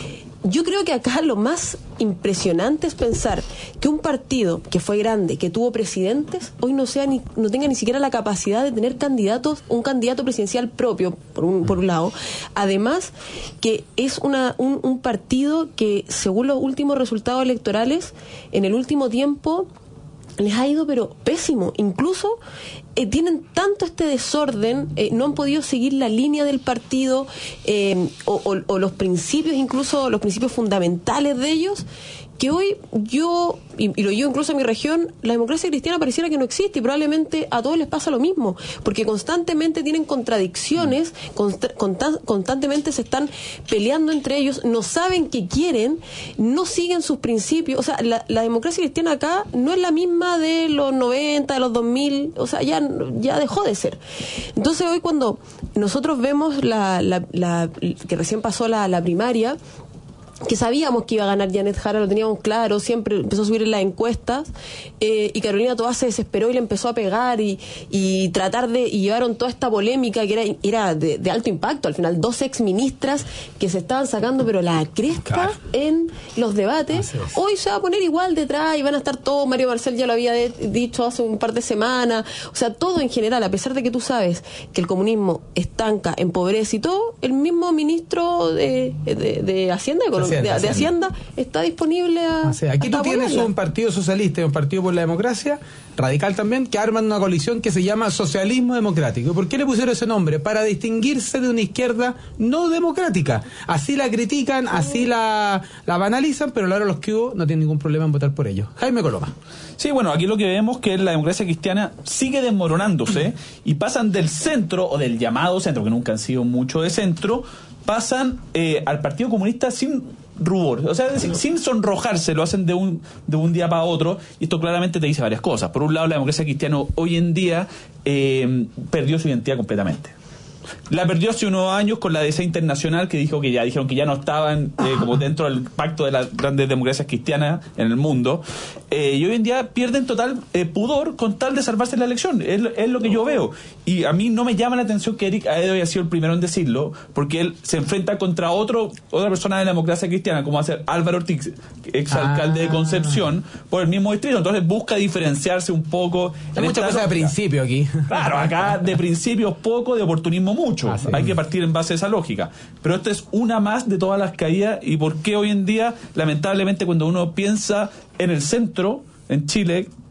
D: Yo creo que acá lo más impresionante es pensar que un partido que fue grande, que tuvo presidentes, hoy no sea ni, no tenga ni siquiera la capacidad de tener candidatos, un candidato presidencial propio, por un, por un lado. Además, que es una, un, un partido que, según los últimos resultados electorales, en el último tiempo les ha ido pero pésimo. Incluso eh, tienen tanto este desorden, eh, no han podido seguir la línea del partido eh, o, o, o los principios, incluso los principios fundamentales de ellos, que hoy yo, y, y lo digo incluso en mi región, la democracia cristiana pareciera que no existe y probablemente a todos les pasa lo mismo, porque constantemente tienen contradicciones, const- constan- constantemente se están peleando entre ellos, no saben qué quieren, no siguen sus principios. O sea, la, la democracia cristiana acá no es la misma de los noventa, de los dos mil, o sea, ya, ya dejó de ser. Entonces hoy cuando nosotros vemos la, la, la que recién pasó la, la primaria, que sabíamos que iba a ganar Janet Jara, lo teníamos claro, siempre empezó a subir en las encuestas, eh, y Carolina Toá se desesperó y le empezó a pegar y, y tratar de, y llevaron toda esta polémica que era, era de, de alto impacto, al final dos exministras que se estaban sacando pero la cresta claro. en los debates, hoy se va a poner igual detrás y van a estar todos, Mario Marcel ya lo había de, dicho hace un par de semanas, o sea, todo en general, a pesar de que tú sabes que el comunismo estanca, empobrece y todo, el mismo ministro de, de, de Hacienda, Economía, De, de Hacienda está disponible a...
B: O sea, aquí tú tienes apoyarla. Un partido socialista y un partido por la democracia, radical también, que arman una coalición que se llama socialismo democrático. ¿Y por qué le pusieron ese nombre? Para distinguirse de una izquierda no democrática. Así la critican, así la, la banalizan, pero ahora los que hubo no tienen ningún problema en votar por ellos. Jaime Coloma.
C: Sí, bueno, aquí lo que vemos que la democracia cristiana sigue desmoronándose y pasan del centro, o del llamado centro, que nunca han sido mucho de centro, pasan eh, al Partido Comunista sin rubor, o sea, sin, sin sonrojarse, lo hacen de un de un día para otro, y esto claramente te dice varias cosas. Por un lado, la democracia cristiana hoy en día eh, perdió su identidad completamente. La perdió hace unos años con la D C Internacional, que dijo que ya dijeron que ya no estaban eh, como dentro del pacto de las grandes democracias cristianas en el mundo, eh, y hoy en día pierden total eh, pudor con tal de salvarse la elección. Es, es lo que yo veo, y a mí no me llama la atención que Eric Aedo haya sido el primero en decirlo, porque él se enfrenta contra otro otra persona de la democracia cristiana, como va a ser Álvaro Ortiz, exalcalde ah. de Concepción, por el mismo distrito. Entonces busca diferenciarse un poco.
B: Hay mucha cosa de principio aquí.
C: Claro, acá de principios poco, de oportunismo mucho. Ah, sí. Hay que partir en base a esa lógica. Pero esta es una más de todas las caídas. Y por qué hoy en día, lamentablemente, cuando uno piensa en el centro, en Chile,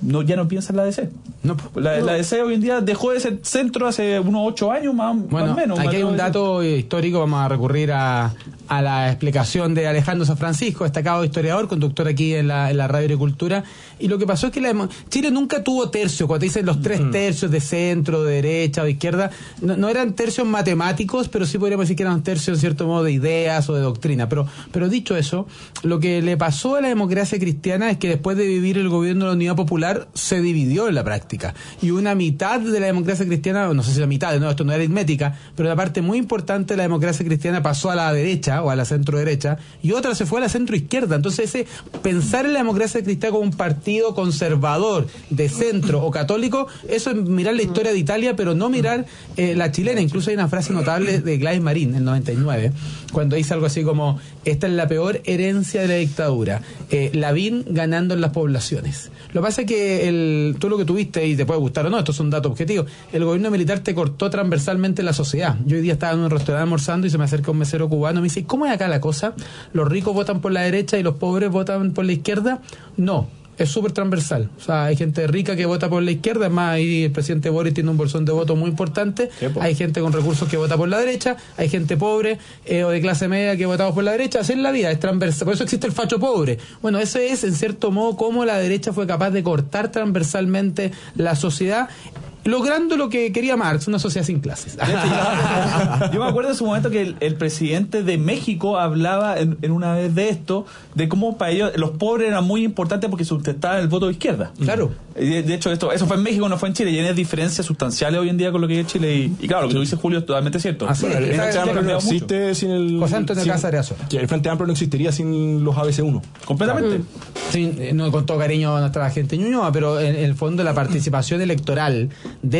C: no ya no piensa en la D C.
B: No,
C: la,
B: no.
C: la D C hoy en día dejó de ser centro hace unos ocho años más,
B: bueno,
C: más o menos.
B: Aquí hay un dato histórico, vamos a recurrir a, a la explicación de Alejandro San Francisco, destacado historiador, conductor aquí en la, en la Radio Agricultura. Y lo que pasó es que la, Chile nunca tuvo tercios, cuando te dicen los tres tercios de centro, de derecha o de izquierda, no, no eran tercios matemáticos, pero sí podríamos decir que eran tercios en cierto modo de ideas o de doctrina. Pero, pero dicho eso, lo que le pasó a la democracia cristiana es que después de vivir el gobierno de la Unidad Popular se dividió en la práctica. Y una mitad de la democracia cristiana, no sé si la mitad, no, esto no era aritmética, pero la parte muy importante de la democracia cristiana pasó a la derecha o a la centro derecha y otra se fue a la centro izquierda. Entonces ese pensar en la democracia cristiana como un partido conservador de centro o católico, eso es mirar la historia de Italia, pero no mirar eh, la chilena. Incluso hay una frase notable de Gladys Marín en el noventa y nueve, cuando dice algo así como: esta es la peor herencia de la dictadura, eh, Lavín ganando en las poblaciones. Lo que pasa es que el, tú lo que tuviste, y te puede gustar o no, estos son datos objetivos, el gobierno militar te cortó transversalmente la sociedad. Yo hoy día estaba en un restaurante almorzando y se me acerca un mesero cubano y me dice: ¿cómo es acá la cosa? ¿Los ricos votan por la derecha y los pobres votan por la izquierda? No. Es súper transversal. O sea, hay gente rica que vota por la izquierda, es más, ahí el presidente Boris tiene un bolsón de votos muy importante. Sí, hay gente con recursos que vota por la derecha, hay gente pobre eh, o de clase media que votamos por la derecha. Así es la vida, es transversal. Por eso existe el facho pobre. Bueno, eso es, en cierto modo, cómo la derecha fue capaz de cortar transversalmente la sociedad, logrando lo que quería Marx, una sociedad sin clases.
C: Yo me acuerdo en su momento que el, el presidente de México hablaba en, en una vez de esto, de cómo para ellos los pobres eran muy importantes porque sustentaban el voto de izquierda.
B: Claro.
C: De, de hecho, esto eso fue en México, no fue en Chile, y hay diferencias sustanciales hoy en día con lo que es Chile. Y, y claro, lo que tú dices, Julio, es totalmente cierto.
E: Así es, el Frente Amplio no existe sin el...
B: José Antonio Casareazo.
E: El Frente Amplio no existiría sin los A B C uno.
C: Completamente.
B: Sí, no, con todo cariño a nuestra gente Ñuñoa, pero en, en el fondo la participación electoral de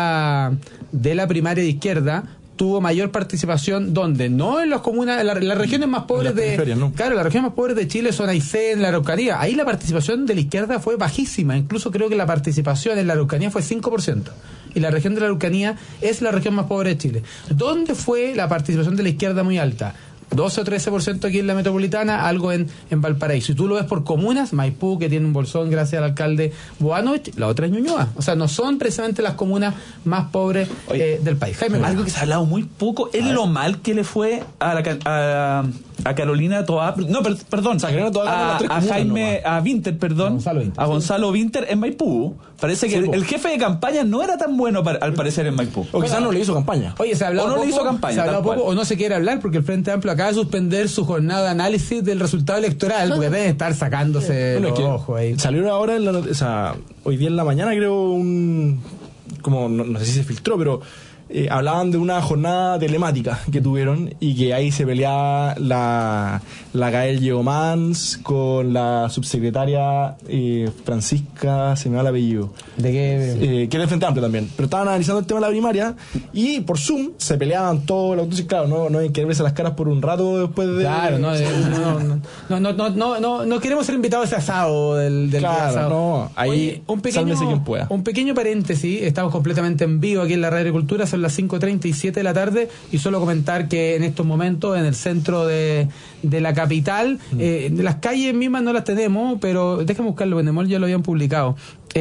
B: la de la primaria de izquierda tuvo mayor participación donde no en las comunas, en la, las regiones más pobres de ¿no? Claro, las regiones más pobres de Chile son Aysén, la Araucanía. Ahí la participación de la izquierda fue bajísima, incluso creo que la participación en la Araucanía fue cinco por ciento. Y la región de la Araucanía es la región más pobre de Chile. ¿Dónde fue la participación de la izquierda muy alta? doce o trece por ciento aquí en la metropolitana, algo en, en Valparaíso. Y tú lo ves por comunas, Maipú, que tiene un bolsón gracias al alcalde Boanovich, la otra es Ñuñoa. O sea, no son precisamente las comunas más pobres eh, del país. Jaime,
C: algo que se ha hablado muy poco es lo mal que le fue a la a, a Carolina Toá, no, per, perdón, o sea, a, a Jaime, a Vinter, perdón, a Gonzalo Vinter, a Gonzalo Vinter en Maipú. Parece que sí, el, el jefe de campaña no era tan bueno para, al parecer en Maipú.
E: O quizás no le hizo campaña.
B: Oye, se ha hablado
C: o no
B: poco,
C: le hizo campaña,
B: se ha hablado poco, o no se quiere hablar porque el Frente Amplio acaba de suspender su jornada de análisis del resultado electoral, porque deben estar sacándose bueno, los es ojos ahí.
E: Salió ahora, en la, o sea, hoy día en la mañana creo un... como no, no sé si se filtró, pero... Eh, hablaban de una jornada telemática que tuvieron y que ahí se peleaba la, la Gael Yeomans con la subsecretaria eh, Francisca, se me va el apellido.
B: ¿De qué?
E: Eh, que era el Frente Amplio también. Pero estaban analizando el tema de la primaria y por Zoom se peleaban todos los... Entonces, claro, no, no hay que verse las caras por un rato después de...
B: Claro, no, de, no, no, no, no, no, no, no queremos ser invitados a ese asado del, del
E: claro,
B: asado.
E: No, ahí Oye,
B: un pequeño,
E: quien pueda.
B: Un pequeño paréntesis, estamos completamente en vivo aquí en la Radio Agricultura, son las cinco treinta y siete de la tarde y solo comentar que en estos momentos en el centro de, de la capital, mm. eh, las calles mismas no las tenemos, pero déjame buscarlo, en Emol ya lo habían publicado.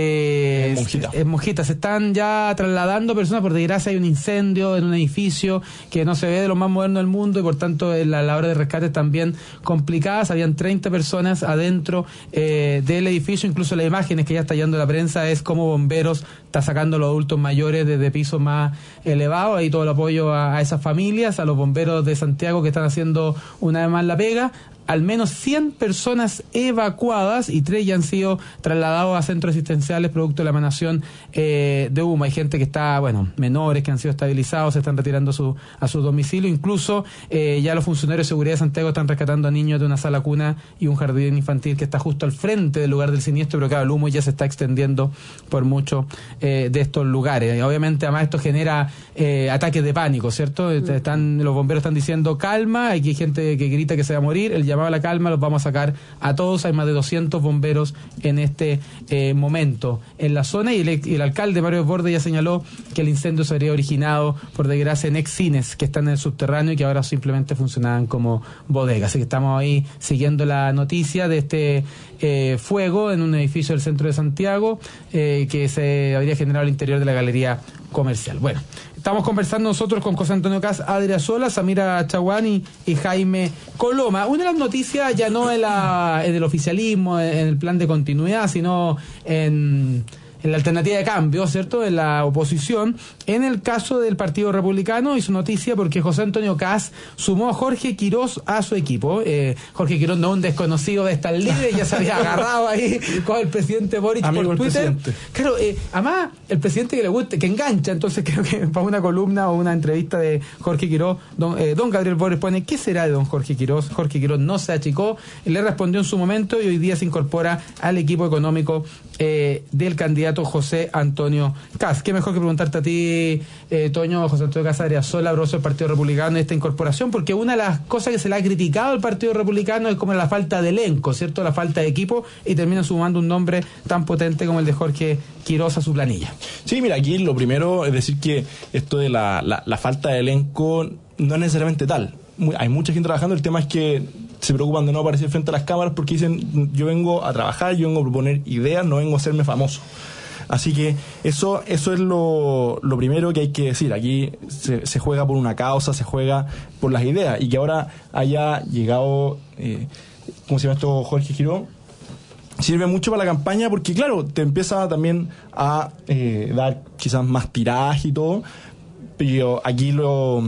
B: Eh,
E: en Monjita.
B: En Monjita se están ya trasladando personas, por desgracia hay un incendio en un edificio que no se ve de lo más moderno del mundo y por tanto la, la hora de rescate es también complicadas. Habían treinta personas adentro eh, del edificio, incluso las imágenes que ya está llegando la prensa es como bomberos está sacando a los adultos mayores desde pisos más elevados. Ahí todo el apoyo a, a esas familias, a los bomberos de Santiago que están haciendo una vez más la pega. Al menos cien personas evacuadas y tres ya han sido trasladados a centros asistenciales producto de la emanación eh, de humo. Hay gente que está, bueno, menores que han sido estabilizados, se están retirando a su, a su domicilio. Incluso eh, ya los funcionarios de seguridad de Santiago están rescatando a niños de una sala cuna y un jardín infantil que está justo al frente del lugar del siniestro, pero claro, el humo ya se está extendiendo por muchos eh, de estos lugares. Y obviamente además esto genera eh, ataques de pánico, ¿cierto? Están, los bomberos están diciendo calma, aquí hay gente que grita que se va a morir, el llamado a la calma los vamos a sacar a todos, hay más de doscientos bomberos en este eh, momento. aumento en la zona y el, y el alcalde Mario Desbordes ya señaló que el incendio se habría originado, por desgracia, en ex cines que están en el subterráneo y que ahora simplemente funcionaban como bodegas. Así que estamos ahí siguiendo la noticia de este eh, fuego en un edificio del centro de Santiago eh, que se habría generado al interior de la galería comercial. Bueno, estamos conversando nosotros con José Antonio Kast Adriasola, Samira Chaguán y Jaime Coloma. Una de las noticias ya no en, la, en el oficialismo, en el plan de continuidad, sino en... en la alternativa de cambio, ¿cierto?, en la oposición. En el caso del Partido Republicano hizo noticia porque José Antonio Kast sumó a Jorge Quirós a su equipo. Eh, Jorge Quirós, no un desconocido de estar libre, ya se había agarrado ahí con el presidente Boric Amigo por Twitter. Claro, eh, además, el presidente que le guste, que engancha, entonces creo que para una columna o una entrevista de Jorge Quirós, don, eh, don Gabriel Boric pone, ¿qué será de don Jorge Quirós? Jorge Quirós no se achicó, le respondió en su momento y hoy día se incorpora al equipo económico eh, del candidato José Antonio Kast. Qué mejor que preguntarte a ti, eh, Toño, José Antonio Kast Adriasola, broso del Partido Republicano, en esta incorporación, porque una de las cosas que se le ha criticado al Partido Republicano es como la falta de elenco, ¿cierto?, la falta de equipo, y termina sumando un nombre tan potente como el de Jorge Quirós a su planilla.
E: Sí, mira, aquí lo primero es decir que esto de la, la, la falta de elenco no es necesariamente tal. Muy, hay mucha gente trabajando, el tema es que se preocupan de no aparecer frente a las cámaras porque dicen, yo vengo a trabajar, yo vengo a proponer ideas, no vengo a hacerme famoso. Así que eso eso es lo, lo primero que hay que decir. Aquí se, se juega por una causa, se juega por las ideas. Y que ahora haya llegado, eh, ¿cómo se llama esto? Jorge Quirós, sirve mucho para la campaña porque, claro, te empieza también a eh, dar quizás más tiraje y todo. Pero aquí lo,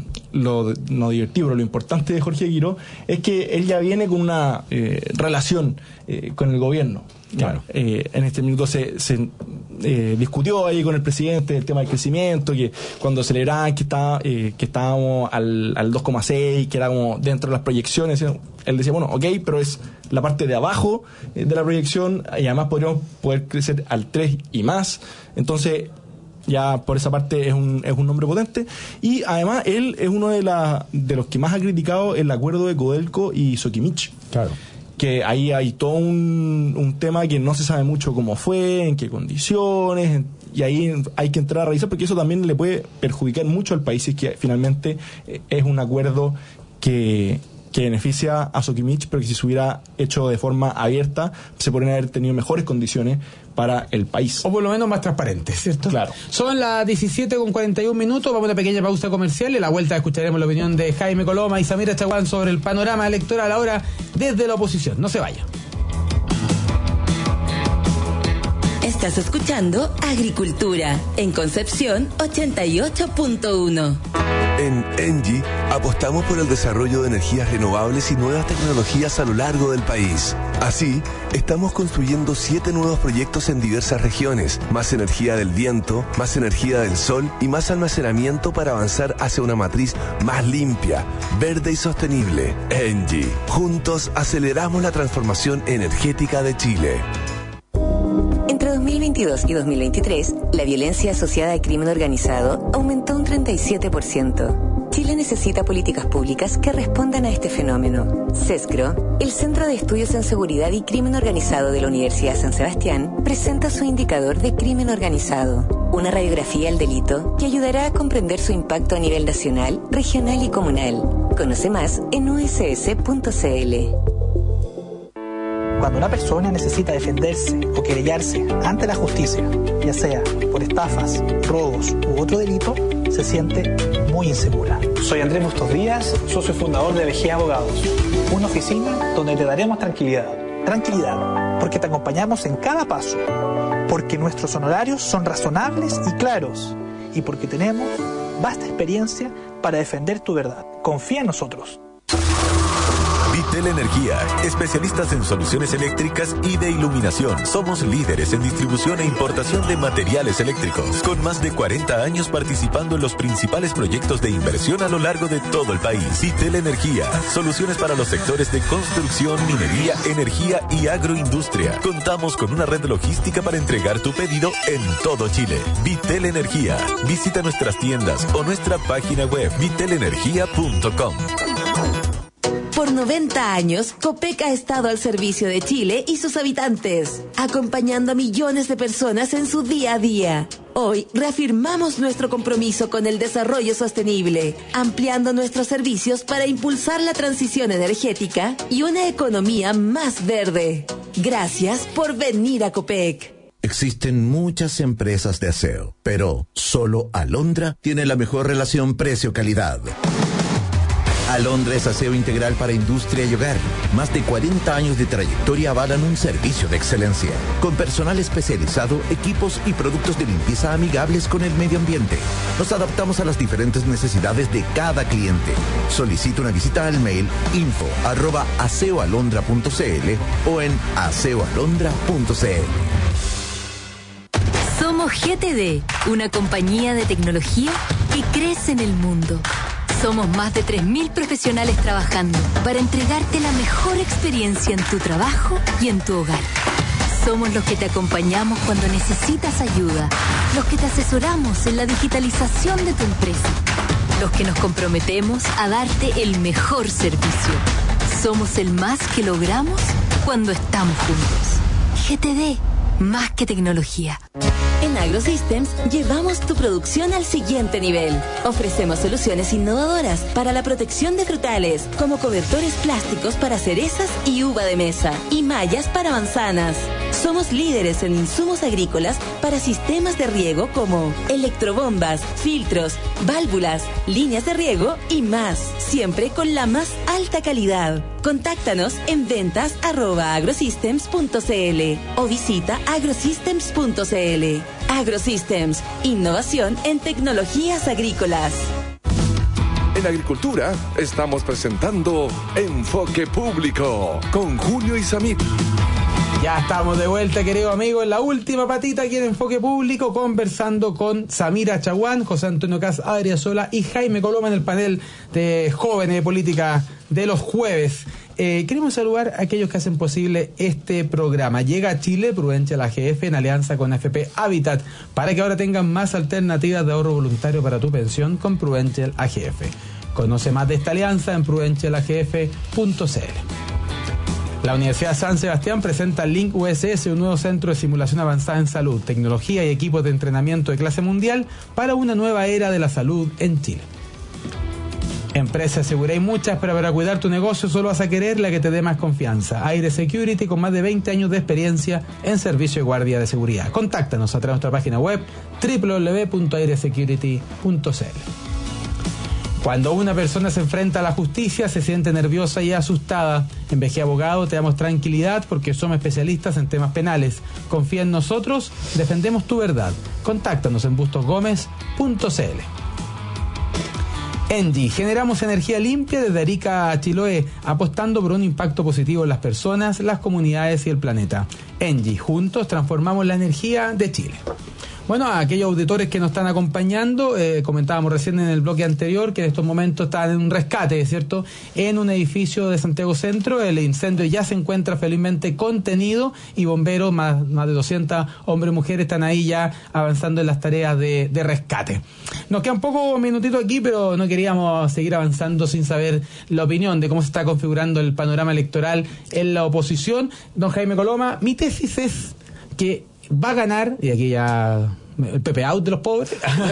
E: lo no divertido, pero lo importante de Jorge Quirós es que él ya viene con una eh, relación eh, con el gobierno. Claro. Eh, en este minuto se, se eh, discutió ahí con el presidente el tema del crecimiento, que cuando celebraban que, está, eh, que estábamos al, al dos coma seis, que era como dentro de las proyecciones, él decía, bueno, ok, pero es la parte de abajo eh, de la proyección y además podríamos poder crecer al tres y más. Entonces, ya por esa parte es un, es un nombre potente. Y además él es uno de, la, de los que más ha criticado el acuerdo de Codelco y Sokimich.
B: Claro.
E: Que ahí hay todo un, un tema que no se sabe mucho cómo fue, en qué condiciones, y ahí hay que entrar a revisar porque eso también le puede perjudicar mucho al país si es que finalmente es un acuerdo que, que beneficia a Sokimich, pero que si se hubiera hecho de forma abierta se podrían haber tenido mejores condiciones para el país.
B: O por lo menos más transparente, ¿cierto?
E: Claro.
B: Son las diecisiete con cuarenta y un minutos, vamos a una pequeña pausa comercial y a la vuelta escucharemos la opinión de Jaime Coloma y Samira Chaguán sobre el panorama electoral ahora desde la oposición. No se vaya.
F: Estás escuchando Agricultura en Concepción ochenta y ocho punto uno.
A: En Engie apostamos por el desarrollo de energías renovables y nuevas tecnologías a lo largo del país. Así, estamos construyendo siete nuevos proyectos en diversas regiones, más energía del viento, más energía del sol y más almacenamiento para avanzar hacia una matriz más limpia, verde y sostenible. Engie, juntos aceleramos la transformación energética de Chile.
L: Entre dos mil veintidós y dos mil veintitrés, la violencia asociada al crimen organizado aumentó un treinta y siete por ciento. Chile necesita políticas públicas que respondan a este fenómeno. CESCRO, el Centro de Estudios en Seguridad y Crimen Organizado de la Universidad San Sebastián, presenta su indicador de crimen organizado, una radiografía al delito que ayudará a comprender su impacto a nivel nacional, regional y comunal. Conoce más en u s s punto c l.
M: Cuando una persona necesita defenderse o querellarse ante la justicia, ya sea por estafas, robos u otro delito, se siente muy insegura.
N: Soy Andrés Bustos Díaz, socio fundador de V G Abogados, una oficina donde te daremos tranquilidad.
M: Tranquilidad, porque te acompañamos en cada paso, porque nuestros honorarios son razonables y claros, y porque tenemos vasta experiencia para defender tu verdad. Confía en nosotros.
O: Vitel Energía, especialistas en soluciones eléctricas y de iluminación. Somos líderes en distribución e importación de materiales eléctricos, con más de cuarenta años participando en los principales proyectos de inversión a lo largo de todo el país. Vitel Energía, soluciones para los sectores de construcción, minería, energía y agroindustria. Contamos con una red logística para entregar tu pedido en todo Chile. Vitel Energía, visita nuestras tiendas o nuestra página web vitel energía punto com.
F: Por noventa años, Copec ha estado al servicio de Chile y sus habitantes, acompañando a millones de personas en su día a día. Hoy reafirmamos nuestro compromiso con el desarrollo sostenible, ampliando nuestros servicios para impulsar la transición energética y una economía más verde. Gracias por venir a Copec.
P: Existen muchas empresas de aseo, pero solo Alondra tiene la mejor relación precio-calidad. Alondra es aseo integral para industria y hogar. Más de cuarenta años de trayectoria avalan un servicio de excelencia. Con personal especializado, equipos y productos de limpieza amigables con el medio ambiente. Nos adaptamos a las diferentes necesidades de cada cliente. Solicita una visita al mail info arroba aseoalondra punto cl o en aseoalondra punto cl.
Q: Somos G T D, una compañía de tecnología que crece en el mundo. Somos más de tres mil profesionales trabajando para entregarte la mejor experiencia en tu trabajo y en tu hogar. Somos los que te acompañamos cuando necesitas ayuda, los que te asesoramos en la digitalización de tu empresa, los que nos comprometemos a darte el mejor servicio. Somos el más que logramos cuando estamos juntos. G T D, más que tecnología.
F: En AgroSystems llevamos tu producción al siguiente nivel. Ofrecemos soluciones innovadoras para la protección de frutales, como cobertores plásticos para cerezas y uva de mesa, y mallas para manzanas. Somos líderes en insumos agrícolas para sistemas de riego como electrobombas, filtros, válvulas, líneas de riego y más, siempre con la más alta calidad. Contáctanos en ventas arroba agrosystems punto cl o visita agrosystems punto cl. AgroSystems, innovación en tecnologías agrícolas.
A: En Agricultura estamos presentando Enfoque Público con Julio Isamit.
B: Ya estamos de vuelta, querido amigo, en la última patita aquí en Enfoque Público, conversando con Samira Chaguán, José Antonio Cas Adriasola y Jaime Coloma en el panel de jóvenes de política de los jueves. Eh, queremos saludar a aquellos que hacen posible este programa. Llega a Chile Prudential A G F en alianza con A F P Habitat para que ahora tengan más alternativas de ahorro voluntario para tu pensión con Prudential A G F. Conoce más de esta alianza en prudential a g f punto c l. La Universidad San Sebastián presenta el Link U S S, un nuevo centro de simulación avanzada en salud, tecnología y equipos de entrenamiento de clase mundial para una nueva era de la salud en Chile. Empresas segura hay muchas, pero para cuidar tu negocio solo vas a querer la que te dé más confianza. Aire Security, con más de veinte años de experiencia en servicio de guardia de seguridad. Contáctanos a través de nuestra página web doble u doble u doble u punto aire security punto c l. Cuando una persona se enfrenta a la justicia, se siente nerviosa y asustada. En V G Abogado te damos tranquilidad porque somos especialistas en temas penales. Confía en nosotros, defendemos tu verdad. Contáctanos en bustos gómez punto c l. Engie, generamos energía limpia desde Arica a Chiloé, apostando por un impacto positivo en las personas, las comunidades y el planeta. Engie, juntos transformamos la energía de Chile. Bueno, a aquellos auditores que nos están acompañando, eh, comentábamos recién en el bloque anterior que en estos momentos están en un rescate, ¿cierto? En un edificio de Santiago Centro, el incendio ya se encuentra felizmente contenido y bomberos, más, más de doscientos hombres y mujeres, están ahí ya avanzando en las tareas de, de rescate. Nos quedan pocos minutitos aquí, pero no queríamos seguir avanzando sin saber la opinión de cómo se está configurando el panorama electoral en la oposición. Don Jaime Coloma, mi tesis es que va a ganar, y aquí ya el Pepe Out de los pobres,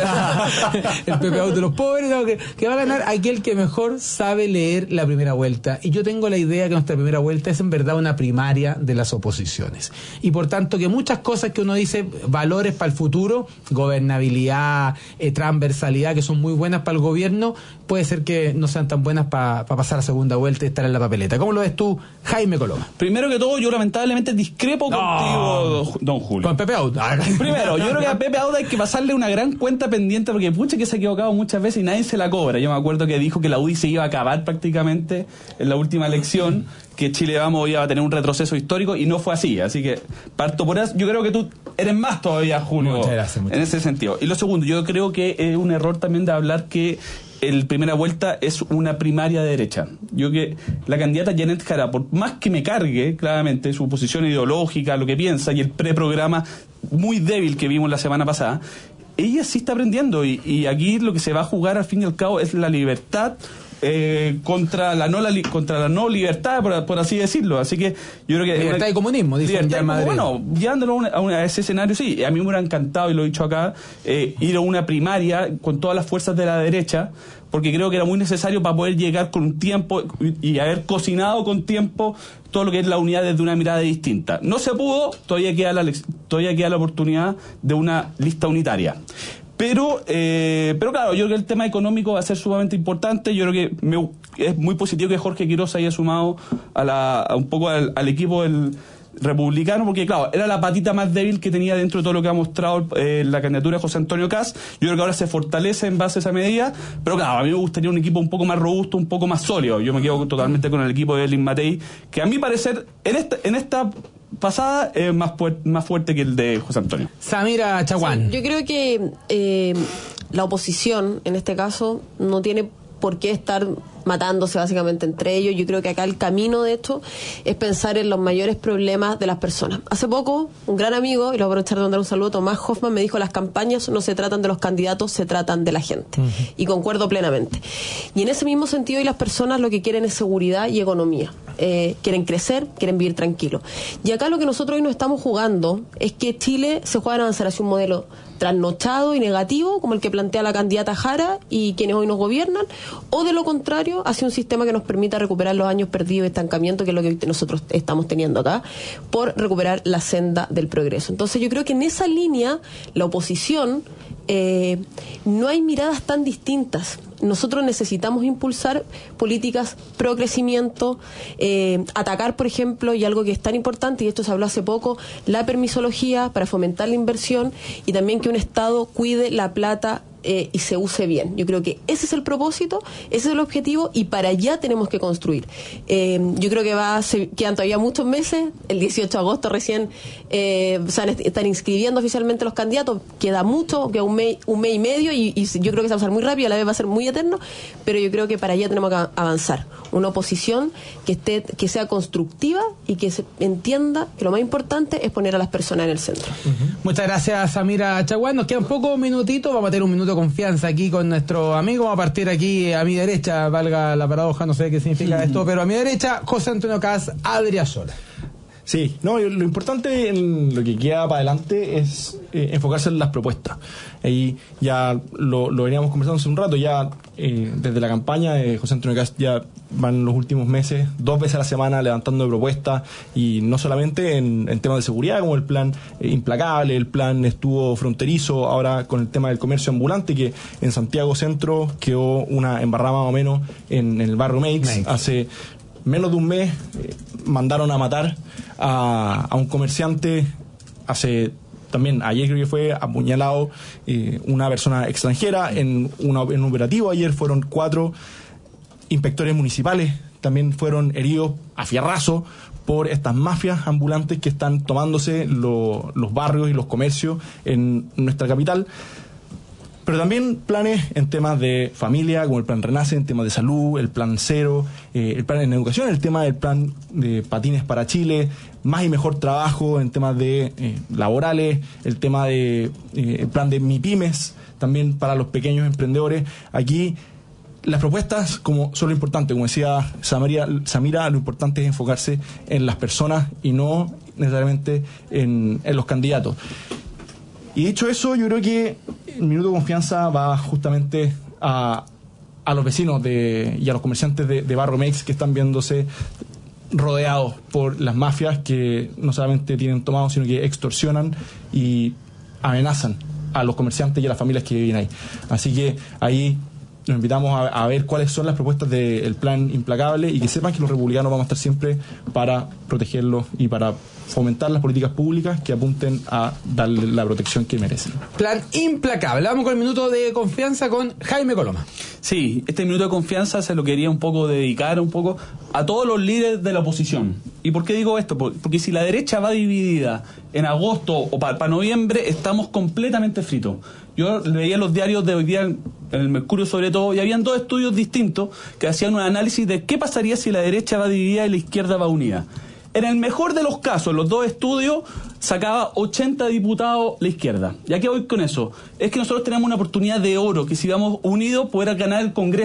B: el Pepe Out de los pobres, no, que, que va a ganar aquel que mejor sabe leer la primera vuelta. Y yo tengo la idea que nuestra primera vuelta es en verdad una primaria de las oposiciones. Y por tanto que muchas cosas que uno dice, valores para el futuro, gobernabilidad, eh, transversalidad, que son muy buenas para el gobierno, puede ser que no sean tan buenas para pa pasar a segunda vuelta y estar en la papeleta. ¿Cómo lo ves tú, Jaime Coloma?
C: Primero que todo, yo lamentablemente discrepo no. contigo, don Julio.
B: Con Pepe Out.
C: Primero, yo creo que a Pepe Auda hay que pasarle una gran cuenta pendiente porque pucha que se ha equivocado muchas veces y nadie se la cobra. Yo me acuerdo que dijo que la U D I se iba a acabar prácticamente en la última elección, que Chile Vamos iba a tener un retroceso histórico y no fue así. Así que parto por eso. Yo creo que tú eres más todavía, Julio, muchas gracias, muchas en ese sentido. Y lo segundo, yo creo que es un error también de hablar que el primera vuelta es una primaria de derecha. Yo que la candidata Janet Jara, por más que me cargue claramente su posición ideológica, lo que piensa y el preprograma muy débil que vimos la semana pasada, ella sí está aprendiendo y, y aquí lo que se va a jugar al fin y al cabo es la libertad eh, contra la no la, contra la no libertad, por, por así decirlo. Así que yo creo que
B: libertad
C: una,
B: y comunismo, dicen ya en Madrid.
C: Bueno, llevándolo a, una, a, una, a ese escenario, sí. A mí me hubiera encantado, y lo he dicho acá, eh, ir a una primaria con todas las fuerzas de la derecha, porque creo que era muy necesario para poder llegar con un tiempo y, y haber cocinado con tiempo todo lo que es la unidad desde una mirada distinta. No se pudo, todavía queda la, todavía queda la oportunidad de una lista unitaria. Pero, eh, pero claro, yo creo que el tema económico va a ser sumamente importante. Yo creo que me, es muy positivo que Jorge Quiroz haya sumado a la, a un poco al, al equipo del republicano, porque claro, era la patita más débil que tenía dentro de todo lo que ha mostrado eh, la candidatura de José Antonio Caz. Yo creo que ahora se fortalece en base a esa medida, pero claro, a mí me gustaría un equipo un poco más robusto, un poco más sólido. Yo me quedo totalmente con el equipo de Elin Matei, que a mi parecer en esta, en esta pasada es más, pu- más fuerte que el de José Antonio.
B: Samira Chaguán.
D: Sí, yo creo que eh, la oposición, en este caso, no tiene por qué estar matándose básicamente entre ellos. Yo creo que acá el camino, de hecho, es pensar en los mayores problemas de las personas. Hace poco, un gran amigo, y lo voy a aprovechar de mandar un saludo, Tomás Hoffman, me dijo: las campañas no se tratan de los candidatos, se tratan de la gente. Uh-huh. Y concuerdo plenamente. Y en ese mismo sentido, y las personas lo que quieren es seguridad y economía. Eh, quieren crecer, quieren vivir tranquilos. Y acá lo que nosotros hoy nos estamos jugando es que Chile se juega en avanzar hacia un modelo trasnochado y negativo, como el que plantea la candidata Jara y quienes hoy nos gobiernan, o de lo contrario, hacia un sistema que nos permita recuperar los años perdidos de estancamiento, que es lo que nosotros estamos teniendo acá, por recuperar la senda del progreso. Entonces yo creo que en esa línea, la oposición, eh, no hay miradas tan distintas. Nosotros necesitamos impulsar políticas pro crecimiento, eh, atacar, por ejemplo, y algo que es tan importante, y esto se habló hace poco, la permisología para fomentar la inversión, y también que un Estado cuide la plata eh, y se use bien. Yo creo que ese es el propósito, ese es el objetivo, y para allá tenemos que construir. Eh, yo creo que va se, quedan todavía muchos meses. El dieciocho de agosto recién eh, se van a estar inscribiendo oficialmente los candidatos. Queda mucho, queda un mes, un mes y medio, y, y yo creo que se va a pasar muy rápido, a la vez va a ser muy eterno, pero yo creo que para allá tenemos que avanzar. Una oposición que esté, que sea constructiva y que se entienda que lo más importante es poner a las personas en el centro.
B: Uh-huh. Muchas gracias, Samira Chaguán. Nos quedan pocos minutitos, vamos a tener un minuto de confianza aquí con nuestro amigo. Vamos a partir aquí a mi derecha, valga la paradoja, no sé qué significa uh-huh. esto, pero a mi derecha, José Antonio Caz, Adriasola.
E: Sí, no, lo importante en lo que queda para adelante es eh, enfocarse en las propuestas. Ahí ya lo, lo veníamos conversando hace un rato, ya eh, desde la campaña de José Antonio Caz ya van los últimos meses, dos veces a la semana levantando propuestas, y no solamente en, en temas de seguridad, como el plan eh, implacable, el plan estuvo fronterizo, ahora con el tema del comercio ambulante, que en Santiago Centro quedó una embarrada más o menos en, en el barrio Meix. Hace menos de un mes eh, mandaron a matar a, a un comerciante. Hace también, ayer creo que fue apuñalado eh, una persona extranjera en, una, en un operativo. Ayer fueron cuatro inspectores municipales, también fueron heridos a fierrazo por estas mafias ambulantes que están tomándose lo, los barrios y los comercios en nuestra capital. Pero también planes en temas de familia, como el plan Renace, en temas de salud, el plan Cero, eh, el plan en educación, el tema del plan de patines para Chile, más y mejor trabajo en temas de eh, laborales, el tema de eh, el plan de MIPYMES, también para los pequeños emprendedores. Aquí las propuestas como son lo importante, como decía Samira, Samira, lo importante es enfocarse en las personas y no necesariamente en, en los candidatos. Y dicho eso, yo creo que el minuto de confianza va justamente a, a los vecinos de, y a los comerciantes de, de Barrio Meix, que están viéndose rodeados por las mafias que no solamente tienen tomado, sino que extorsionan y amenazan a los comerciantes y a las familias que viven ahí. Así que ahí nos invitamos a, a ver cuáles son las propuestas del plan implacable, y que sepan que los republicanos vamos a estar siempre para protegerlos y para fomentar las políticas públicas que apunten a darle la protección que merecen.
B: Plan implacable. Vamos con el minuto de confianza con Jaime Coloma.
C: Sí, este minuto de confianza se lo quería un poco dedicar un poco a todos los líderes de la oposición. ¿Y por qué digo esto? Porque si la derecha va dividida en agosto o para pa noviembre, estamos completamente fritos. Yo leía los diarios de hoy día, en el Mercurio sobre todo, y habían dos estudios distintos que hacían un análisis de qué pasaría si la derecha va dividida y la izquierda va unida. En el mejor de los casos, los dos estudios, sacaba ochenta diputados la izquierda. ¿Y a qué voy con eso? Es que nosotros tenemos una oportunidad de oro, que si vamos unidos, poder ganar el Congreso.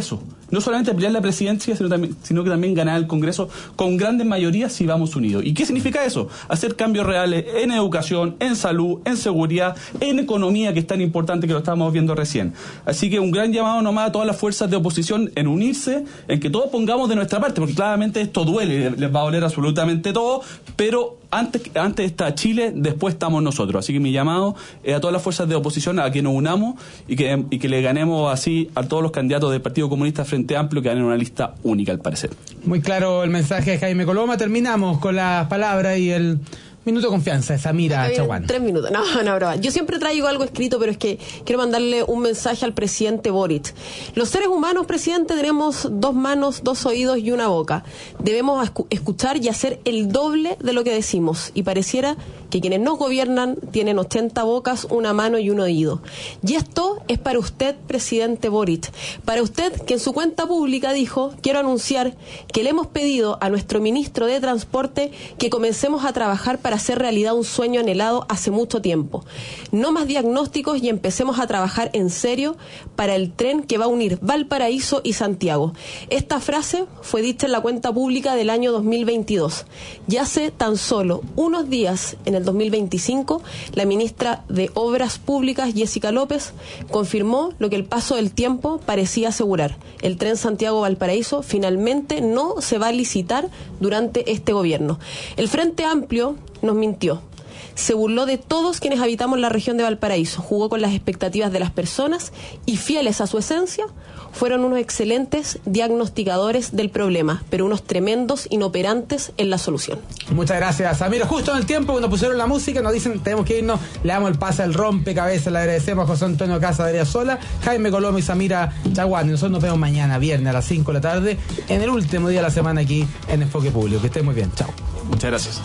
C: no solamente pelear la presidencia, sino, también, sino que también ganar el Congreso con grandes mayorías si vamos unidos. ¿Y qué significa eso? Hacer cambios reales en educación, en salud, en seguridad, en economía, que es tan importante, que lo estábamos viendo recién. Así que un gran llamado nomás a todas las fuerzas de oposición en unirse, en que todos pongamos de nuestra parte, porque claramente esto duele, les va a doler absolutamente todo, pero antes, antes está Chile, después estamos nosotros. Así que mi llamado es a todas las fuerzas de oposición a que nos unamos y que, y que le ganemos así a todos los candidatos del Partido Comunista Frente Amplio, que ganen una lista única al parecer.
B: Muy claro el mensaje de Jaime Coloma. Terminamos con las palabras y el minuto de confianza de Samira Chaguán.
D: Tres minutos. No, no, broma. Yo siempre traigo algo escrito, pero es que quiero mandarle un mensaje al presidente Boric. Los seres humanos, presidente, tenemos dos manos, dos oídos y una boca. Debemos escu- escuchar y hacer el doble de lo que decimos. Y pareciera que quienes nos gobiernan tienen ochenta bocas, una mano y un oído. Y esto es para usted, presidente Boric. Para usted, que en su cuenta pública dijo: quiero anunciar que le hemos pedido a nuestro ministro de Transporte que comencemos a trabajar para hacer realidad un sueño anhelado hace mucho tiempo. No más diagnósticos y empecemos a trabajar en serio para el tren que va a unir Valparaíso y Santiago. Esta frase fue dicha en la cuenta pública del año dos mil veintidós. Y hace tan solo unos días, en el dos mil veinticinco, la ministra de Obras Públicas, Jessica López, confirmó lo que el paso del tiempo parecía asegurar: el tren Santiago-Valparaíso finalmente no se va a licitar durante este gobierno. El Frente Amplio nos mintió. Se burló de todos quienes habitamos la región de Valparaíso, jugó con las expectativas de las personas y, fieles a su esencia, fueron unos excelentes diagnosticadores del problema, pero unos tremendos inoperantes en la solución.
B: Muchas gracias, Samira. Justo en el tiempo que nos pusieron la música, nos dicen tenemos que irnos, le damos el pase al rompecabezas, le agradecemos a José Antonio Casa de Sola, Jaime Coloma y Samira Chaguán. Y nosotros nos vemos mañana, viernes a las cinco de la tarde, en el último día de la semana aquí en Enfoque Público. Que estén muy bien. Chao.
C: Muchas gracias.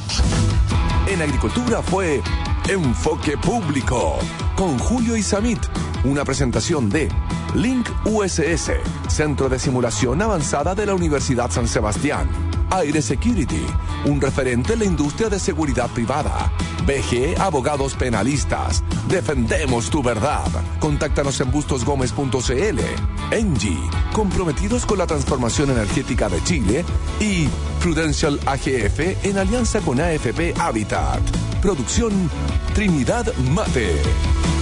A: En agricultura fue Enfoque Público con Julio Isamit, una presentación de Link U S S, Centro de Simulación Avanzada de la Universidad San Sebastián. Aire Security, un referente en la industria de seguridad privada. B G Abogados Penalistas, defendemos tu verdad. Contáctanos en bustos gómez punto c l. Engie, comprometidos con la transformación energética de Chile. Y Prudential A G F en alianza con A F P Habitat. Producción Trinidad Mate.